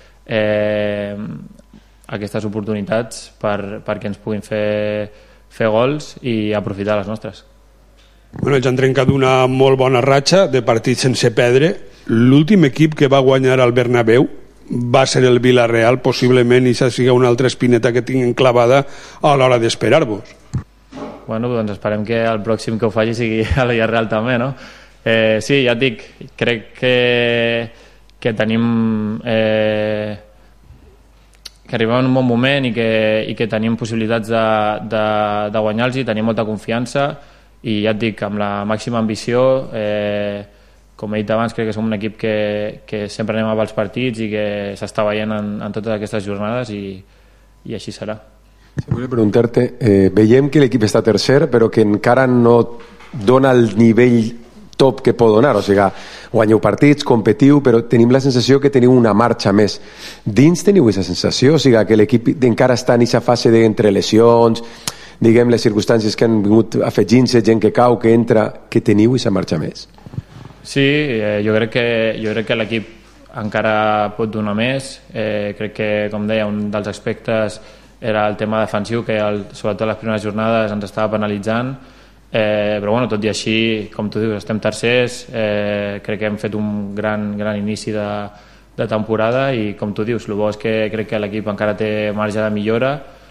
eh, aquestes oportunitats per, perquè ens puguin fer, fer gols i aprofitar les nostres. Bueno, ells han trencat una molt bona ratxa de partits sense perdre. L'últim equip que va guanyar al Bernabéu va ser el Villarreal, possiblement, i això sigui una altra espineta que tinguin clavada a l'hora d'esperar-vos. Bueno, doncs esperem que el pròxim que ho faci sigui a la Villarreal també, no? Eh, sí, ja et dic, crec que, que tenim... Eh, que arribem en un bon moment i que, i que tenim possibilitats de, de, de guanyar-los i tenim molta confiança i ja et dic, amb la màxima ambició, eh, com he dit abans, crec que som un equip que, que sempre anem a pels partits i que s'està veient en, en totes aquestes jornades i, i així serà. Sí, volia preguntar-te, eh, veiem que l'equip està tercer però que encara no dona el nivell top que pot donar, o sigui, guanyeu partits, competiu, però tenim la sensació que teniu una marxa més. Dins teniu aquesta sensació? O sigui, que l'equip encara està en aquesta fase d'entre lesions, diguem, les circumstàncies que han vingut afegint-se, gent que cau, que entra, que teniu aquesta marxa més? Sí, eh, jo crec que, jo crec que l'equip encara pot donar més. Eh, crec que, com deia, un dels aspectes era el tema defensiu, que el, sobretot les primeres jornades ens estava penalitzant. Eh, però bueno, tot i així, com tu dius, estem tercers, eh, crec que hem fet un gran, gran inici de, de temporada i com tu dius, el bo és que crec que l'equip encara té marge de millora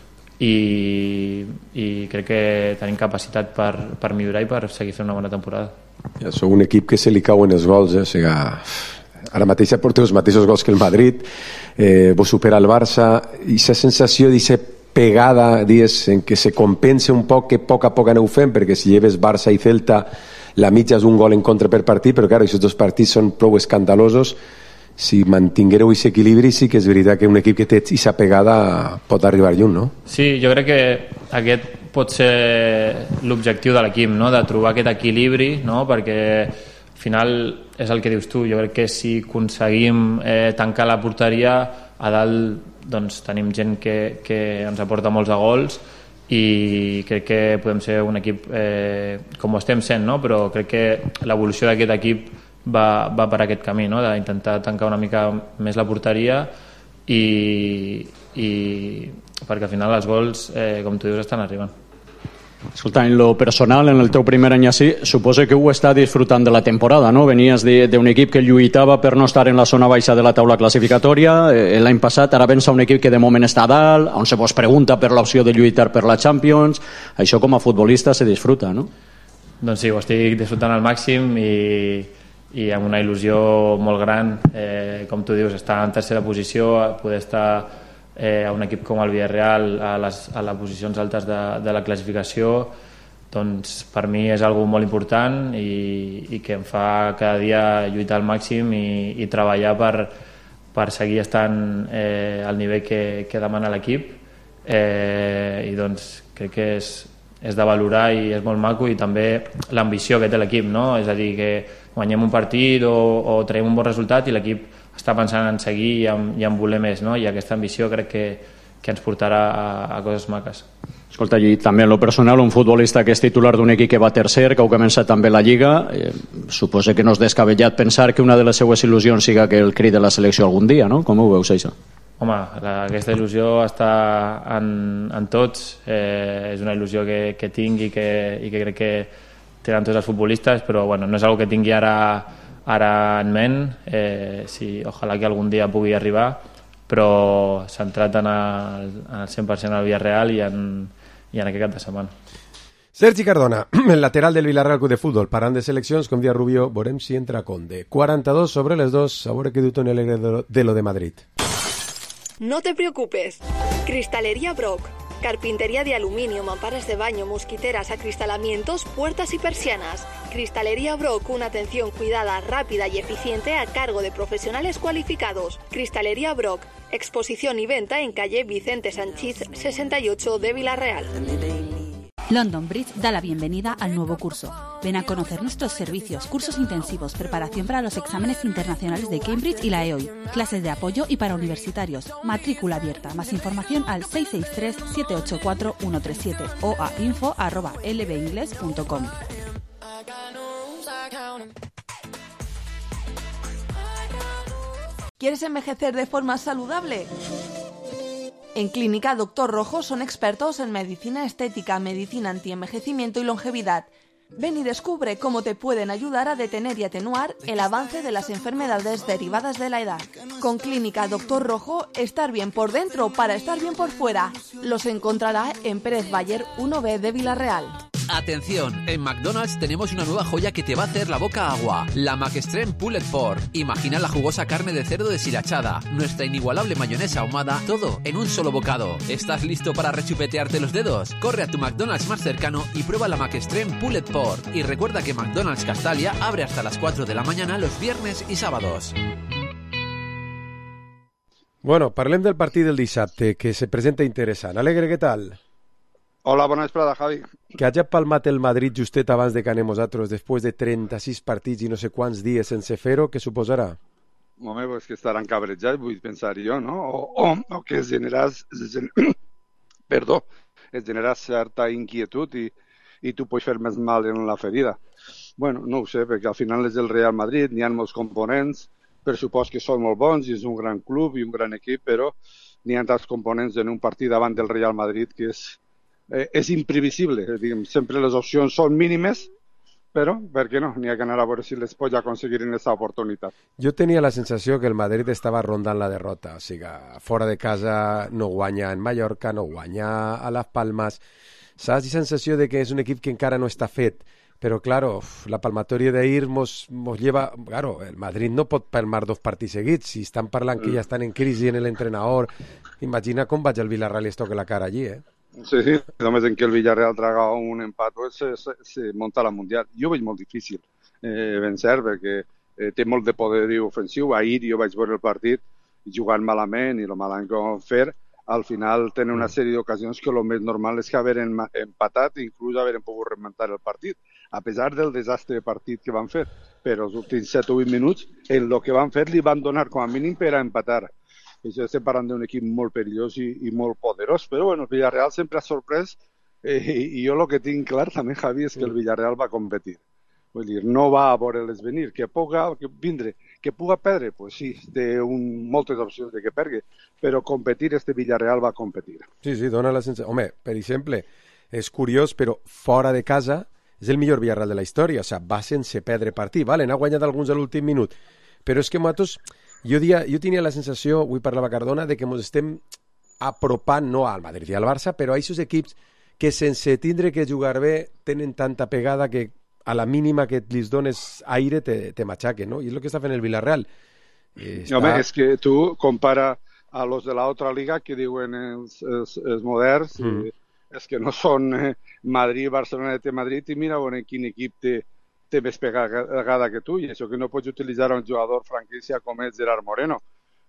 i, i crec que tenim capacitat per, per millorar i per seguir fent una bona temporada. Ja sou un equip que se li cauen els gols, eh? O sigui, ara mateix porteu els mateixos gols que el Madrid, eh, vos supera el Barça, i aquesta sensació d'aquesta pegada, dies, en que se compensa un poc, que a poc a poc aneu fent, perquè si lleves Barça i Celta la mitja és un gol en contra per partit, però clar, aquests dos partits són prou escandalosos. Si mantinguereu aquest equilibri, sí que és veritat que un equip que té aquesta pegada pot arribar lluny, no? Sí, jo crec que aquest pot ser l'objectiu de l'equip, no? De trobar aquest equilibri, no? Perquè al final és el que dius tu, jo crec que si aconseguim eh, tancar la porteria a dalt, doncs tenim gent que, que ens aporta molts a gols i crec que podem ser un equip eh, com ho estem sent, no? Però crec que l'evolució d'aquest equip va, va per aquest camí, no? D'intentar tancar una mica més la porteria i, i perquè al final els gols, eh, com tu dius, estan arribant. Escolta, en lo personal, en el teu primer any així, suposo que ho està disfrutant de la temporada, no? Venies d'un equip que lluitava per no estar en la zona baixa de la taula classificatòria, eh, l'any passat, ara vens a un equip que de moment està a dalt, on se vos pregunta per l'opció de lluitar per la Champions, això com a futbolista se disfruta, no? Doncs sí, ho estic disfrutant al màxim i, i amb una il·lusió molt gran, eh, com tu dius, estar en tercera posició, poder estar Eh, a un equip com el Villarreal a les, a les posicions altes de, de la classificació, doncs per mi és algo molt important i, i que em fa cada dia lluitar al màxim i, i treballar per, per seguir estant eh, al nivell que, que demana l'equip, eh, i doncs crec que és, és de valorar i és molt maco, i també l'ambició que té l'equip, no? És a dir, que guanyem un partit o, o traiem un bon resultat i l'equip està pensant en seguir i en, i en voler més, no? I aquesta ambició crec que, que ens portarà a, a coses maques. Escolta, i també en lo personal, un futbolista que és titular d'un equip que va tercer, que ha començat també la Lliga, eh, suposa que no és descabellat pensar que una de les seues il·lusions siga que el cridi la selecció algun dia, no? Com ho veus, això? Home, la, aquesta il·lusió està en, en tots, eh, és una il·lusió que, que tinc i que, i que crec que tenen tots els futbolistes, però bueno, no és una que tingui ara ara en ment, eh, sí, ojalà que algun dia pugui arribar, però centrat en el, en el cent per cent al Villarreal i en, i en aquest cap de setmana. Sergi Cardona, el lateral del Villarreal Club de Fútbol, parlant de seleccions, com dia Rubio, veurem si entra Conde. quaranta-dos sobre les dos, a veure què diu Toni Alegre de lo, de lo de Madrid. No te preocupes. Cristalería Brock. Carpintería de aluminio, mamparas de baño, mosquiteras, acristalamientos, puertas y persianas. Cristalería Brock, una atención cuidada, rápida y eficiente a cargo de profesionales cualificados. Cristalería Brock, exposición y venta en calle Vicente Sanchís sesenta y ocho de Villarreal. London Bridge da la bienvenida al nuevo curso. Ven a conocer nuestros servicios, cursos intensivos, preparación para los exámenes internacionales de Cambridge y la E O I, clases de apoyo y para universitarios, matrícula abierta. Más información al seis seis tres, siete ocho cuatro, uno tres siete o a info arroba l b ingles punto com. ¿Quieres envejecer de forma saludable? En Clínica Doctor Rojo son expertos en medicina estética, medicina antienvejecimiento y longevidad. Ven y descubre cómo te pueden ayudar a detener y atenuar el avance de las enfermedades derivadas de la edad. Con Clínica Doctor Rojo, estar bien por dentro para estar bien por fuera. Los encontrará en Pérez Bayer uno B de Villarreal. Atención, en McDonald's tenemos una nueva joya que te va a hacer la boca agua, la McExtreme Pulled Pork. Imagina la jugosa carne de cerdo deshilachada, nuestra inigualable mayonesa ahumada, todo en un solo bocado. ¿Estás listo para rechupetearte los dedos? Corre a tu McDonald's más cercano y prueba la McExtreme Pulled Pork. Y recuerda que McDonald's Castalia abre hasta las cuatro de la mañana los viernes y sábados. Bueno, parlem del partit del dissabte, que se presenta interessant. Alegre, què tal? Hola, bona vesprada, Javi. Que hagi palmat el Madrid justet abans de que anem nosaltres, després de trenta-sis partits i no sé quants dies sense fer-ho, què suposarà? Home, pues que estaran cabrejats, vull pensar jo, no? O, o, o que es generaràs... Perdó, es generarà certa inquietud i, i tu pots fer més mal en la ferida. Bueno, no ho sé, perquè al final és el Real Madrid, n'hi ha molts components, per supost que són molt bons i és un gran club i un gran equip, però n'hi ha tants components en un partit davant del Real Madrid que és... Eh, és imprevisible, diguem, sempre les opcions són mínimes, però, per què no? N'hi ha que anar a veure si les pot aconseguir en aquesta oportunitat. Jo tenia la sensació que el Madrid estava rondant la derrota, o sigui, fora de casa no guanya en Mallorca, no guanya a Las Palmas, saps? I sensació de que és un equip que encara no està fet, però, claro, la palmatoria d'ahir mos, mos lleva... Claro, el Madrid no pot palmar dos partits seguits, si estan parlant que ja estan en crisi en l'entrenador, imagina com vaig al Villarreal i es toca la cara allí, eh? Sí, sí, només en que el Villarreal traga un empat pues, se, se, se monta la Mundial. Jo veig molt difícil eh, vencer perquè eh, té molt de poderiu ofensiu. Ahir jo vaig veure el partit jugant malament i el malament que van fer. Al final tenen una sèrie d'ocasions que el més normal és que haver empatat i inclús haver pogut remuntar el partit, a pesar del desastre de partit que van fer. Però els últims set o vuit minuts, en el que van fer li van donar com a mínim per a empatar. Això estem parlant d'un equip molt perillós i, i molt poderós, però bueno, el Villarreal sempre ha sorprès eh, i jo el que tinc clar també, Javi, és que el Villarreal va competir. Vull dir, no va a veure-les venir, que puga que vindre, que puga perdre, pues sí, té un, moltes opcions de que pergui, però competir, este Villarreal va competir. Sí, sí, dona la sensació. Home, per exemple, és curiós, però fora de casa és el millor Villarreal de la història, o sigui, va sense perdre partit, vale, n'ha guanyat alguns a l'últim minut, però és que nosaltres... Jo, dia, jo tenia la sensació, avui parlava Cardona, de que ens estem apropant, no al Madrid i al Barça, però a aquests equips que sense tindre que jugar bé tenen tanta pegada que a la mínima que li dones aire te, te matxaquen, no? I és el que està fent el Villarreal. Està... Home, és que tu compara a los de la otra liga que diuen els, els, els moderns, mm. és que no són eh, Madrid, Barcelona de Madrid, i mira bueno, quin equip té té més pegada que tu, i això que no pots utilitzar un jugador franquícia com és Gerard Moreno.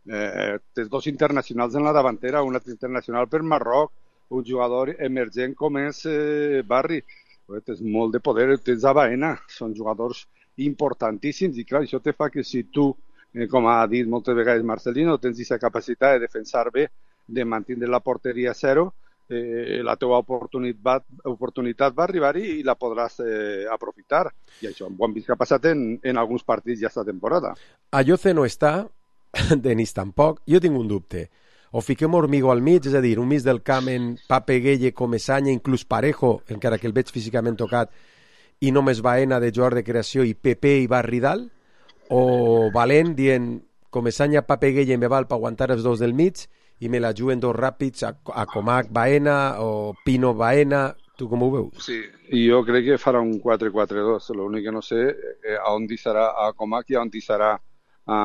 Eh, tens dos internacionals en la davantera, un altre internacional per Marroc, un jugador emergent com és eh, Barri. Eh, tens molt de poder, tens a Baena, són jugadors importantíssims, i clar, això te fa que si tu, eh, com ha dit moltes vegades Marcelino, tens aquesta capacitat de defensar bé, de mantenir la porteria a zero, Eh, la teva oportunitat, oportunitat va arribar i la podràs eh, aprofitar. I això ho hem vist que ha passat en, en alguns partits ja esta temporada. Ayoce no està, Denis tampoc. Jo tinc un dubte. O fiquem Hormigo al mig, és a dir, un mig del camp en Pape Gueye, Comesaña, inclús Parejo, encara que el veig físicament tocat, i només Baena de jugador de creació i Pepe i Barridal, o valent dient Comesaña, Pape Gueye me val per aguantar els dos del mig i me la juguen dos ràpids a, a Comac Baena o Pino Baena. Tu com ho veus? Sí, jo crec que farà un quatre quatre dos. L'únic que no sé eh, a on serà a Comac i a on serà a,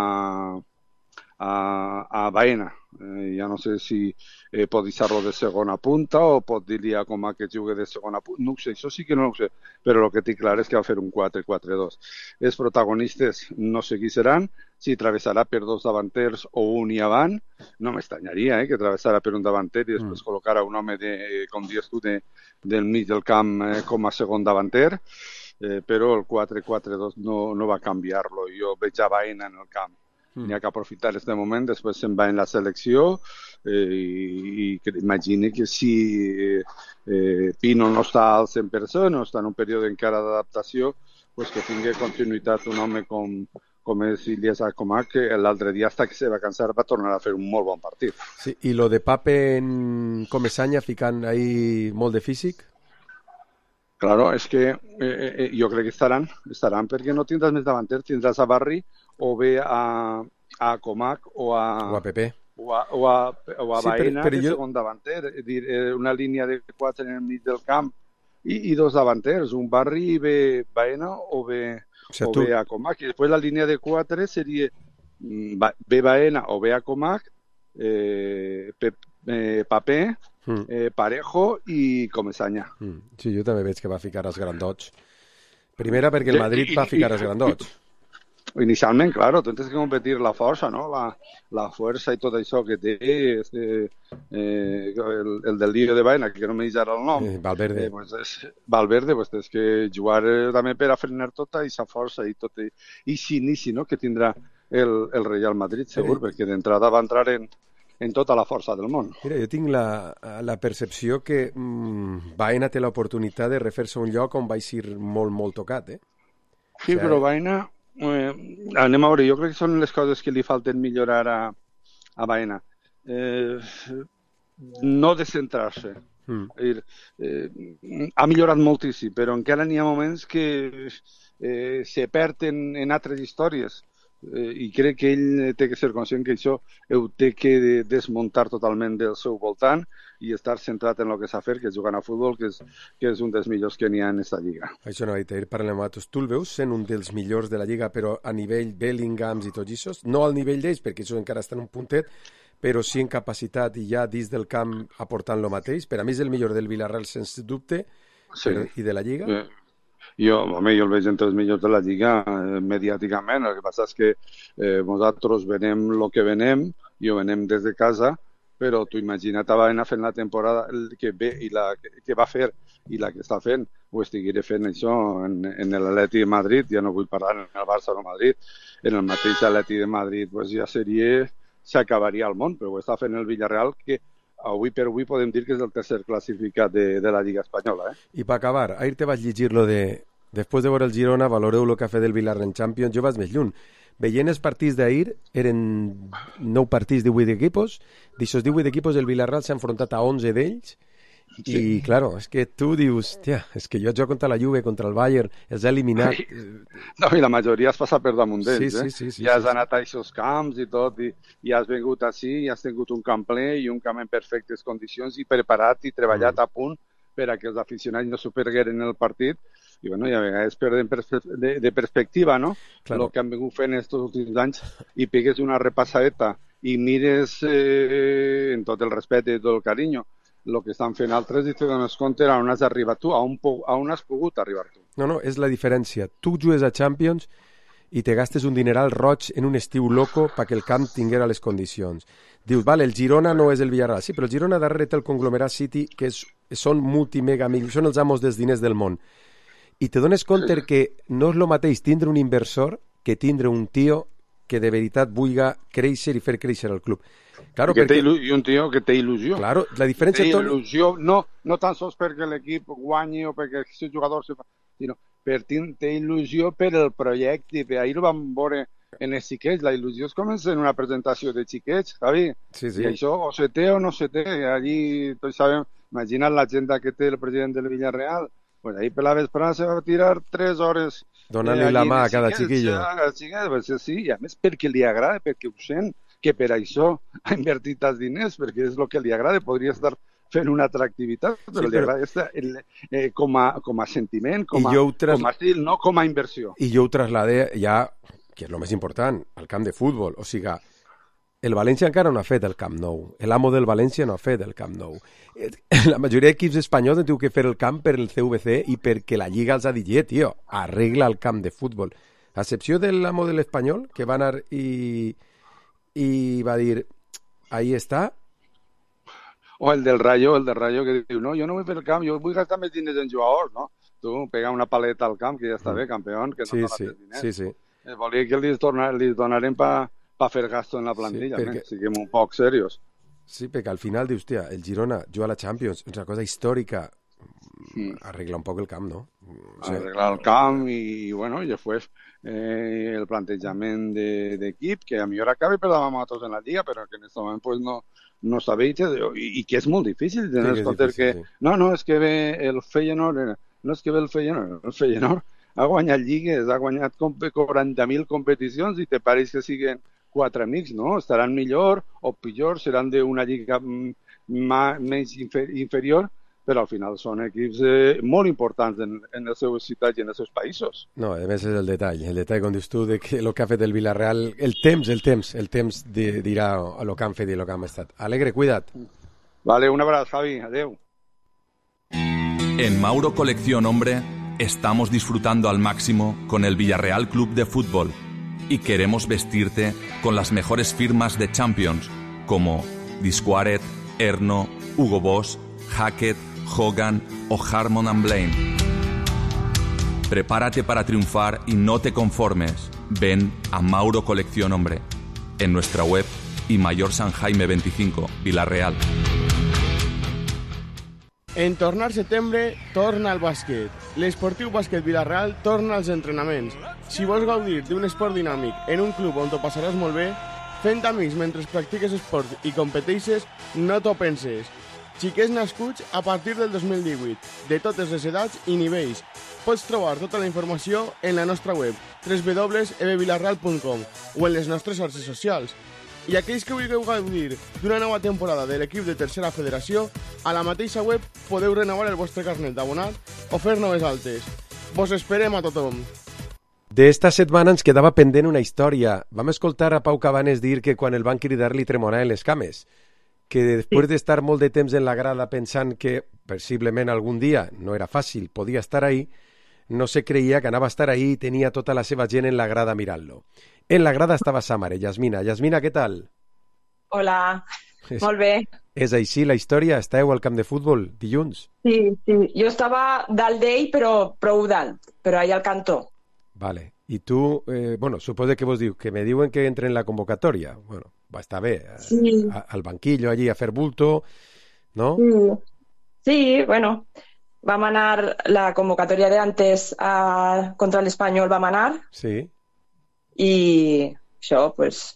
a, a Baena. Eh, ja no sé si eh, pot deixar-lo de segona punta o pot dir-li a Comac que jugui de segona punta. No ho sé, això sí que no ho sé. Però el que tinc clar és que va fer un quatre quatre dos. Els protagonistes no sé qui seran. Si travessarà per dos davanters o un i avant, no m'estranyaria eh, que travessarà per un davanter i després mm. col·locarà un home, de, com dius tu, de, del mig del camp eh, com a segon davanter, eh, però el quatre quatre dos no, no va canviar-lo. Jo veig a Baena en el camp. Mm. N'hi ha que aprofitar aquest moment, després se'n va en la selecció eh, i, i imagine que si eh, Pino no està al cent per cent, no està en un període encara d'adaptació, pues que tingui continuïtat un home com... com és Ilias Comac, que l'altre dia hasta que se va cansar va tornar a fer un molt bon partit. Sí, i lo de Pape en Comesaña ficant ahí molt de físic? Claro, és que eh, eh, jo crec que estaran, estaran perquè no tindràs més davanters, tindràs a Barri o bé a, a Comac o a... O a Pepe. O a, o a, o a sí, Baena, de jo... segon davanter, és dir, una línia de quatre en el mig del camp i, i dos davanters, un Barri i bé Baena o bé... O, sea, o tu... bé a Comac, i després la línia de quatre seria bé Baena o bé a Comac, eh, Pep, eh, Papé, mm. eh, Parejo i Comesaña. Mm. Sí, jo també veig que va ficar els grandots. Primera perquè el Madrid va ficar els grandots. Inicialment, claro, tu tens que competir la força, no? La, la força i tot això que té este, eh, el, el del lío de Baena, que no me dic ara el nom. Eh, Valverde. Eh, pues és, Valverde, pues tens que jugar eh, també per a frenar tota aquesta força i tot. I si inici, no?, que tindrà el, el Real Madrid, segur, eh. perquè d'entrada va entrar en, en tota la força del món. Mira, jo tinc la, la percepció que mm, Baena té l'oportunitat de refer-se un lloc on va ser molt, molt tocat, eh? Sí, o sea, però Baena... Eh, anem a veure, jo crec que són les coses que li falten millorar a, a Baena. Eh, no descentrar-se. Mm. Eh, ha millorat moltíssim, però encara n'hi ha moments que eh, se perd en, en altres històries. Eh, I crec que ell té que ser conscient que això ho té que desmuntar totalment del seu voltant i estar centrat en el que s'ha fet, que és jugant a futbol, que és, que és un dels millors que n'hi ha en aquesta lliga. Això no, Aitair, parlem amb tu el veus sent un dels millors de la lliga, però a nivell Bellinghams i tots això, no al nivell d'ells, perquè això encara està en un puntet, però sí en capacitat i ja dins del camp aportant lo mateix. Per a mi és el millor del Villarreal, sense dubte, sí. però, i de la lliga? Eh. Jo, home, jo el veig entre els millors de la lliga eh, mediàticament. El que passa és que eh, nosaltres venem el que venem, jo venem des de casa, però tu imagina't a Baena fent la temporada que ve i la que, que va fer i la que està fent, ho estigué fent això en, en l'Atleti de Madrid, ja no vull parlar en el Barça o Madrid, en el mateix Atleti de Madrid, pues ja seria, s'acabaria el món, però ho està fent el Villarreal, que avui per avui podem dir que és el tercer classificat de, de la Lliga Espanyola. Eh? I per acabar, ahir te vaig llegir lo de després de veure el Girona, valoreu el que ha fet el Villarreal en Champions. Jo vaig més lluny. Veient els partits d'ahir, eren nou partits, divuit equipos. D'aixòs divuit equipos, el Villarreal s'ha enfrontat a onze d'ells. Sí. I, claro, és que tu dius, tia, és que jo joc contra la Juve, contra el Bayern, els ha eliminat. No, i la majoria has passat per damunt d'ells, sí, eh? Sí, sí, sí, ja has sí, anat a aquests camps i tot, i, i has vingut així, i has tingut un camp ple i un camp en perfectes condicions i preparat i treballat mm. a punt per a que els aficionats no s'ho pergueren el partit. I, bueno, i a vegades perden perspe de, de perspectiva, no? Claro. El que han vingut fent aquests últims anys i pegues una repassadeta i mires eh, en tot el respecte i tot el carinyo el que estan fent altres i te dones compte on has arribat tu, a on, a on has pogut arribar tu. No, no, és la diferència. Tu jugues a Champions i te gastes un dineral roig en un estiu loco perquè el camp tinguera les condicions. Dius, vale, el Girona no és el Villarreal. Sí, però el Girona darrere té el conglomerat City, que és, són multimega milers, són els amos dels diners del món. I te dones compte sí. que no és el mateix tindre un inversor que tindre un tio que de veritat vulga créixer i fer créixer el club. Claro, I, que perquè... I un tio que té il·lusió. Claro, la diferència... Té il·lusió, no, no tan sols perquè l'equip guanyi o perquè els jugadors... sinó per té il·lusió per el projecte. Ahir ho vam veure en els xiquets. La il·lusió es comença en una presentació de xiquets, Javi. Sí, sí. I això o se té o no se té. Allí, tots sabem, imagina't l'agenda que té el president del Villarreal. Pues ahí per la vesprada se va tirar tres hores donant-li la mà a cada xiquillo. Sí, i a més perquè li agrada, perquè ho sent, que per això ha invertit els diners, perquè és el que li agrada, podria estar fent una altra activitat, però sí, li agrada estar, eh, com, a, com a sentiment, com a, tras... com a estil, no com a inversió. I jo ho traslade ja, que és el més important, al camp de futbol. O sigui, el València encara no ha fet el Camp Nou. L'amo del València no ha fet el Camp Nou. La majoria d'equips espanyols han tingut que fer el camp per el C V C i perquè la Lliga els ha dit, tio, arregla el camp de futbol. A excepció de l'amo de l'Espanyol, que va anar i, i va dir, ahí està. O el del Rayo, el del Rayo que diu, no, jo no vull fer el camp, jo vull gastar més diners en jugadors, no? Tu, pega una paleta al camp, que ja està bé, campió, que no sí, dona sí, més diners. Sí, sí. Eh, volia que li, tornar, li donarem per pa fer gasto en la plantilla, sí, perquè... siguem un poc serios. Sí, perquè al final dius, hòstia, el Girona juga a la Champions, és una cosa històrica, mm. arregla un poc el camp, no? O sigui, arreglar el camp i, bueno, i després eh, el plantejament d'equip, de, que a millor acabe per davant a tots en la Lliga, però que en aquest moment pues, no, no sabeix, i, i que és molt difícil tenir sí, en compte que... Sí. No, no, és que ve el Feyenoord, no és que ve el Feyenoord, el Feyenoord ha guanyat lligues, ha guanyat quaranta mil competicions i te pareix que siguen quatre amics, no? Estaran millor o pitjor, seran d'una lliga menys infer inferior, però al final són equips eh, molt importants en, en les seves ciutats i en els seus països. No, a més és el detall, el detall com dius tu de que el que ha fet el Villarreal, el temps, el temps, el temps dirà el que han fet i el que han estat. Alegre, cuida't. Vale, un abraç, Javi, adeu. En Mauro Colección Hombre estamos disfrutando al máximo con el Villarreal Club de Fútbol y queremos vestirte con las mejores firmas de Champions como Disquaret, Erno, Hugo Boss, Hackett, Hogan o Harmon and Blaine. Prepárate para triunfar y no te conformes. Ven a Mauro Colección Hombre en nuestra web y Mayor San Jaime veinticinco, Villarreal. En tornar setembre, torna el bàsquet. L'esportiu bàsquet Villarreal torna als entrenaments. Si vols gaudir d'un esport dinàmic en un club on t'ho passaràs molt bé, fent amics mentre practiques esport i competeixes, no t'ho penses. Xiquets nascuts a partir del dos mil divuit, de totes les edats i nivells. Pots trobar tota la informació en la nostra web w w w punt e b villarreal punt com o en les nostres xarxes socials. I aquells que vulgueu gaudir d'una nova temporada de l'equip de tercera federació, a la mateixa web podeu renovar el vostre carnet d'abonat o fer noves altes. Vos esperem a tothom. D'esta setmana ens quedava pendent una història. Vam escoltar a Pau Cabanes dir que quan el van cridar li tremolaven les cames, que després d'estar molt de temps en la grada pensant que possiblement algun dia, no era fàcil, podia estar ahí, no se creia que anava a estar ahí i tenia tota la seva gent en la grada mirant-lo. En la grada estava sa mare, Yasmina. Yasmina, què tal? Hola, és, molt bé. És així la història? Estàveu al camp de futbol dilluns? Sí, sí. Jo estava dalt d'ell, però prou dalt, però allà al cantó. Vale. I tu, eh, bueno, suposo que vos diu que me diuen que entre en la convocatòria. Bueno, va estar bé. Sí. A, al banquillo allí a fer bulto, ¿no? Sí, sí, bueno, vam anar, la convocatòria d'antes a, contra l'Espanyol vam anar. Sí. I això, pues,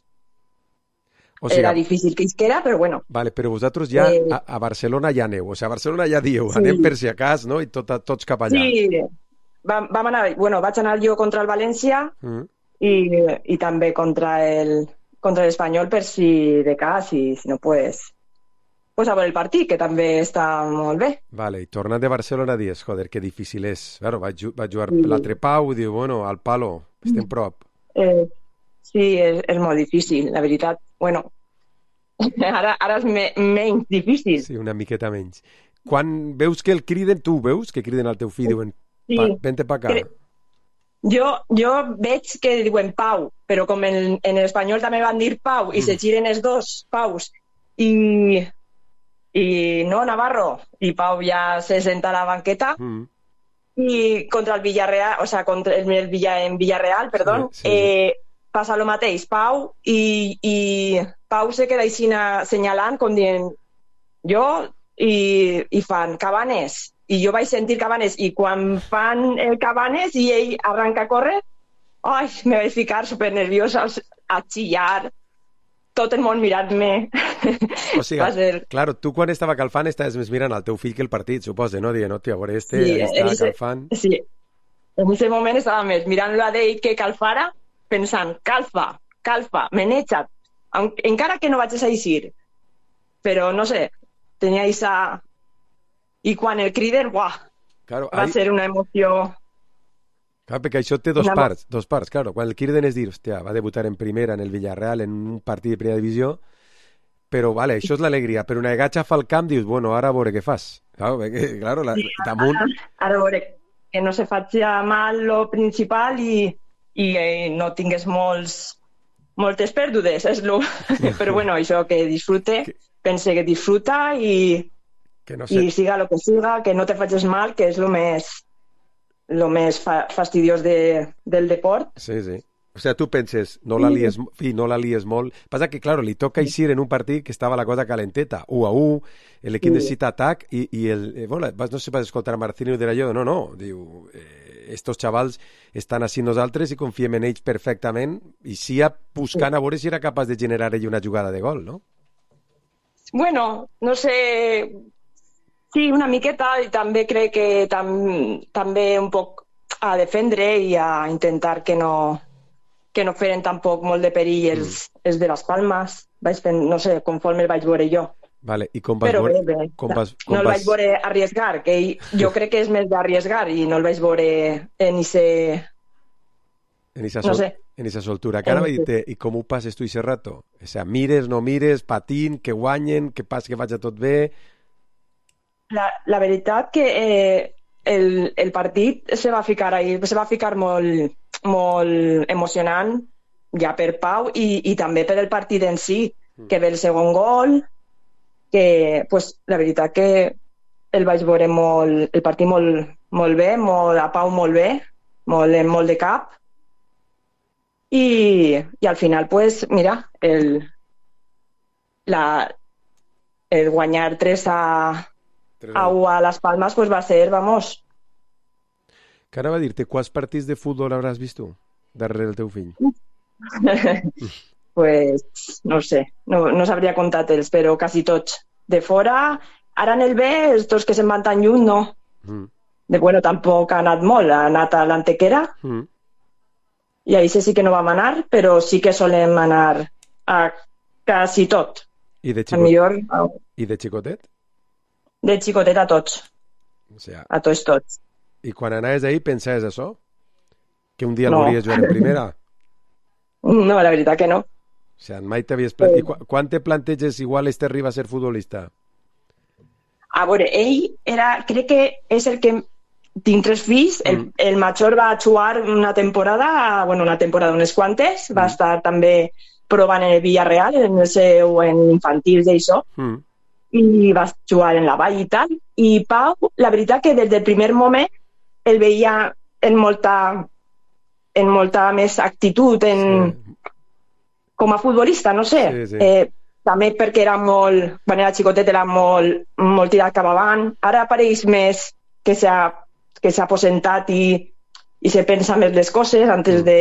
o sigui, era difícil que isquera, però bueno. Vale, però vosaltres ja eh, a, a Barcelona ja aneu, o sigui, a Barcelona ja dieu, sí. Anem per si acas, no? I tot, tots cap allà. Sí, vam, vam anar, bueno, vaig anar jo contra el València mm. i, i també contra el contra l'Espanyol per si de cas, i si no, pues, pues a veure el partit, que també està molt bé. Vale, i tornant de Barcelona dius, joder, que difícil és. Claro, vaig, vaig jugar sí. l'altre Pau i diu, bueno, al palo, estem prop. Eh, sí, és, és molt difícil, la veritat. Bueno, ara, ara és me, menys difícil. Sí, una miqueta menys. Quan veus que el criden, tu veus que criden al teu fill, diuen, sí. vente pa acá. Jo, jo veig que diuen Pau, però com en, en espanyol també van dir Pau, i mm. se giren els dos Paus, i, i no, Navarro, i Pau ja se senta a la banqueta, mm. i contra el Villarreal, o sea, contra el, el Villa, en Villarreal, perdó, sí, sí. Eh, passa el mateix, Pau, i, i Pau se queda així senyalant, com dient jo, i, i fan Cabanes, i jo vaig sentir Cabanes, i quan fan el Cabanes i ell arranca a córrer, ai, me vaig ficar supernerviosa a xillar, tot el món mirant-me. O sigui, ser... claro, tu quan estava calfant estaves més mirant al teu fill que el partit, suposa, no? Dient, no, tia, a veure, este sí, està ese... calfant. Sí, en aquest moment estava més mirant la d'ell que Calfara, pensant, Calfa, Calfa, me n'he echat. Encara que no vaig a eixir. Però, no sé, tenia esa... I quan el criden, buah, claro, va ahí... ser una emoció... Clar, perquè això té dos una... parts, dos parts, claro. Quan el criden és dir, hòstia, va debutar en primera en el Villarreal en un partit de primera divisió, però, vale, això és l'alegria, però una vegada fa el camp dius, bueno, ara a veure què fas. Claro, perquè, claro, la, sí, damunt... Ara, ara a veure que no se faci mal lo principal i, i eh, no tingués molts, moltes pèrdues, és lo... però bueno, això, que disfrute, pense que disfruta i... Que no sé. I siga lo que siga, que no te facis mal, que és lo més, lo més fa fastidiós de, del deport. Sí, sí. O sea, tu penses, no la lies, fi, no la lies molt. Passa que, claro, li toca eixir en un partit que estava la cosa calenteta, u a u, l'equip sí. necessita atac, i, i el, eh, bueno, no sé si vas escoltar a Marcino dir allò, no, no, diu, eh, estos xavals estan així nosaltres i confiem en ells perfectament, i sí a buscant a veure si era capaç de generar ell una jugada de gol, no? Bueno, no sé... Sí, una miqueta, i també crec que tam, també un poc a defendre i a intentar que no, que no feren tampoc molt de perill els, mm. els de les Palmes. Vaig fent, no sé, conforme el vaig veure jo. Vale, i com vas Però veure... bé, bé, com vas, com no el vas... vaig veure arriesgar, que jo crec que és més d'arriesgar i no el vaig veure en ese... En esa, sol... no sé. en esa soltura. Que ara va dir-te, i com ho passes tu ese rato? O sea, mires, no mires, patin, que guanyen, que pas que vaig a tot bé... La, la veritat que eh, el, el partit se va ficar ahí, se va ficar molt, molt emocionant ja per Pau i, i també per el partit en si, mm. que ve el segon gol, que pues, la veritat que el vaig veure molt, el partit molt, molt bé, molt, a Pau molt bé, molt, molt de cap, i, i al final, pues, mira, el, la, el guanyar tres a a u a les Palmes pues va ser, vamos... Que ara va dir-te, quants partits de futbol hauràs vist tu darrere el teu fill? Pues no sé, no, no sabria comptar-te'ls, però quasi tots. De fora, ara en el B, els que se'n van tan lluny, no. Mm. De bueno, tampoc ha anat molt, ha anat a l'Antequera, mm. i ahí sí que no vam anar, però sí que solem anar a quasi tot. I de, xicot... millor... I de xicotet? De xicotet a tots. O sea, a tots, tots. I quan anaves ahí pensaves això? Que un dia no. el veuries jugar en primera? No, la veritat que no. O sea, mai t'havies plantejat... I qu quan te planteges igual este arriba a ser futbolista? A veure, ell era... Crec que és el que... Tinc tres fills. Mm. El, el major va jugar una temporada, bueno, una temporada, unes quantes. Mm. Va estar també provant en el Villarreal, en el seu en infantils i això. Mm. I va jugar en la Vall i tal, i Pau, la veritat que des del primer moment el veia en molta en molta més actitud en, sí. com a futbolista, no sé. Sí, sí. Eh, també perquè era molt, quan era xicotet era molt, molt tirat cap avant, ara pareix més que s'ha que s'ha aposentat i, i se pensa més les coses antes mm. de,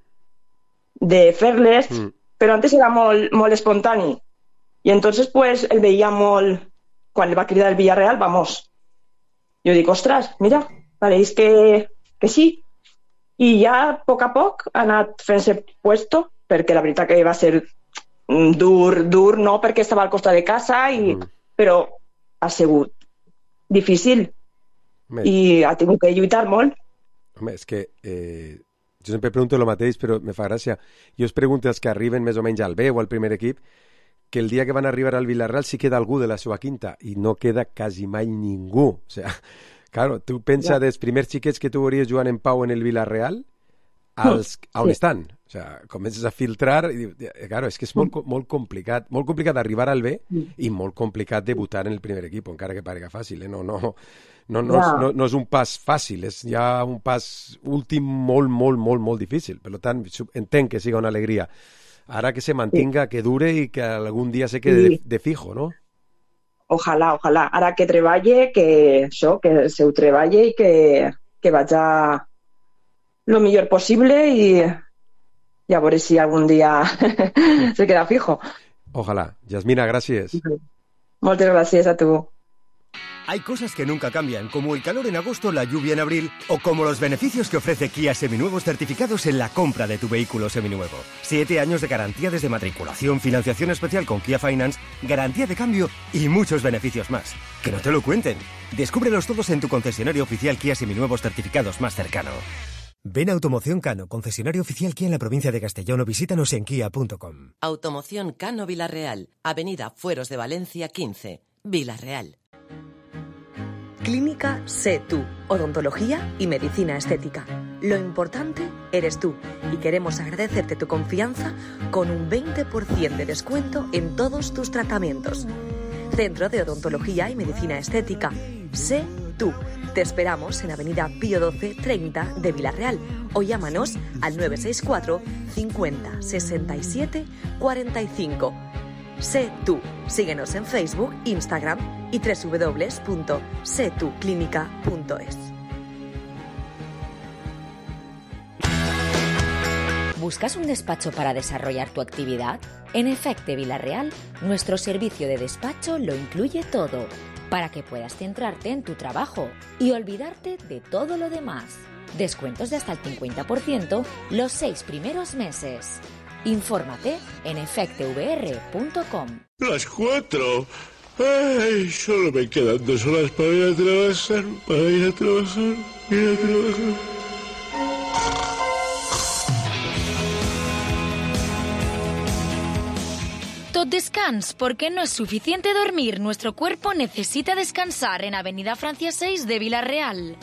de fer-les, mm. però antes era molt, molt espontani. I entonces, pues, el veia molt... Quan el va cridar el Villarreal, vamos. Jo dic, ostres, mira, pareix que, que sí. I ja, a poc a poc, ha anat fent-se puesto, perquè la veritat que va ser dur, dur, no perquè estava al costat de casa, i, mm. però ha sigut difícil. Home. I ha tingut que lluitar molt. Home, és que... Eh... Jo sempre pregunto el mateix, però me fa gràcia. Jo us pregunto els que arriben més o menys al B o al primer equip, que el dia que van arribar al Villarreal sí queda algú de la seva quinta i no queda quasi mai ningú. O sea, claro, tu pensa ja. dels primers xiquets que tu veuries jugant en Pau en el Villarreal als, sí. on estan. O sea, comences a filtrar i claro, és que és molt, molt complicat, molt complicat arribar al B i molt complicat debutar en el primer equip, encara que parega fàcil, eh? No, no, no, no, ja. és, no, no és un pas fàcil, és ja un pas últim molt, molt, molt, molt difícil. Per tant, entenc que siga una alegria. Ara que se mantinga, sí. que dure i que algun dia se quede sí. de, de fijo, no? Ojalà, ojalà. Ara que treballe, que això, que el seu treballe i que, que vaja lo millor possible i, i a veure si algun dia se queda fijo. Ojalà. Yasmina, gràcies. Moltes gràcies a tu. Hay cosas que nunca cambian, como el calor en agosto, la lluvia en abril, o como los beneficios que ofrece Kia Seminuevos certificados en la compra de tu vehículo seminuevo. Siete años de garantía desde matriculación, financiación especial con Kia Finance, garantía de cambio y muchos beneficios más. Que no te lo cuenten. Descúbrelos todos en tu concesionario oficial Kia Seminuevos certificados más cercano. Ven a Automoción Cano, concesionario oficial Kia en la provincia de Castellón, o visítanos en kia punto com. Automoción Cano Vilarreal, Avenida Fueros de Valencia quince, Vilarreal. Clínica Sé Tú, odontología y medicina estética. Lo importante eres tú y queremos agradecerte tu confianza con un veinte por ciento de descuento en todos tus tratamientos. Centro de Odontología y Medicina Estética. Sé Tú. Te esperamos en Avenida Pío doce treinta de Vilarreal o llámanos al nueve seis cuatro cincuenta sesenta y siete cuarenta y cinco. Sé Tú. Síguenos en Facebook, Instagram y doble u doble u doble u punto sé tú clínica punto es. ¿Buscas un despacho para desarrollar tu actividad? En Efecte Vilarreal, nuestro servicio de despacho lo incluye todo, para que puedas centrarte en tu trabajo y olvidarte de todo lo demás. Descuentos de hasta el cincuenta por ciento los seis primeros meses. Infórmate en efecte v r punto com. Las cuatro. Ay, solo me quedan dos horas para ir a trabajar, para ir a trabajar, ir a trabajar. Tot descans, porque no es suficiente dormir. Nuestro cuerpo necesita descansar en Avenida Francia seis de Vilarreal.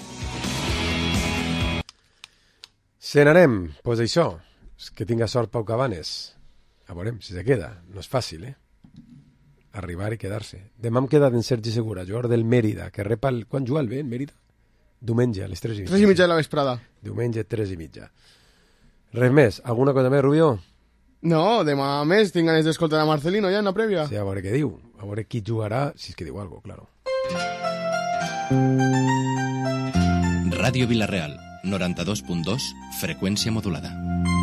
Se n'anem, pues això. Que tinga sort Pau Cabanes. A veurem si se queda. No és fàcil, eh? Arribar i quedar-se. Demà hem quedat en Sergi Segura, jugador del Mèrida, que repa el... Quan juga el bé, en Mèrida? Diumenge, a les tres i mitja. tres i mitja de la vesprada. Diumenge, tres i mitja. Res més? Alguna cosa més, Rubió? No, demà més tinc ganes d'escoltar a Marcelino ja en la prèvia. Sí, a veure què diu. A veure qui jugarà, si és que diu alguna cosa, claro. Ràdio Vilarreal, noranta-dos punt dos, freqüència modulada.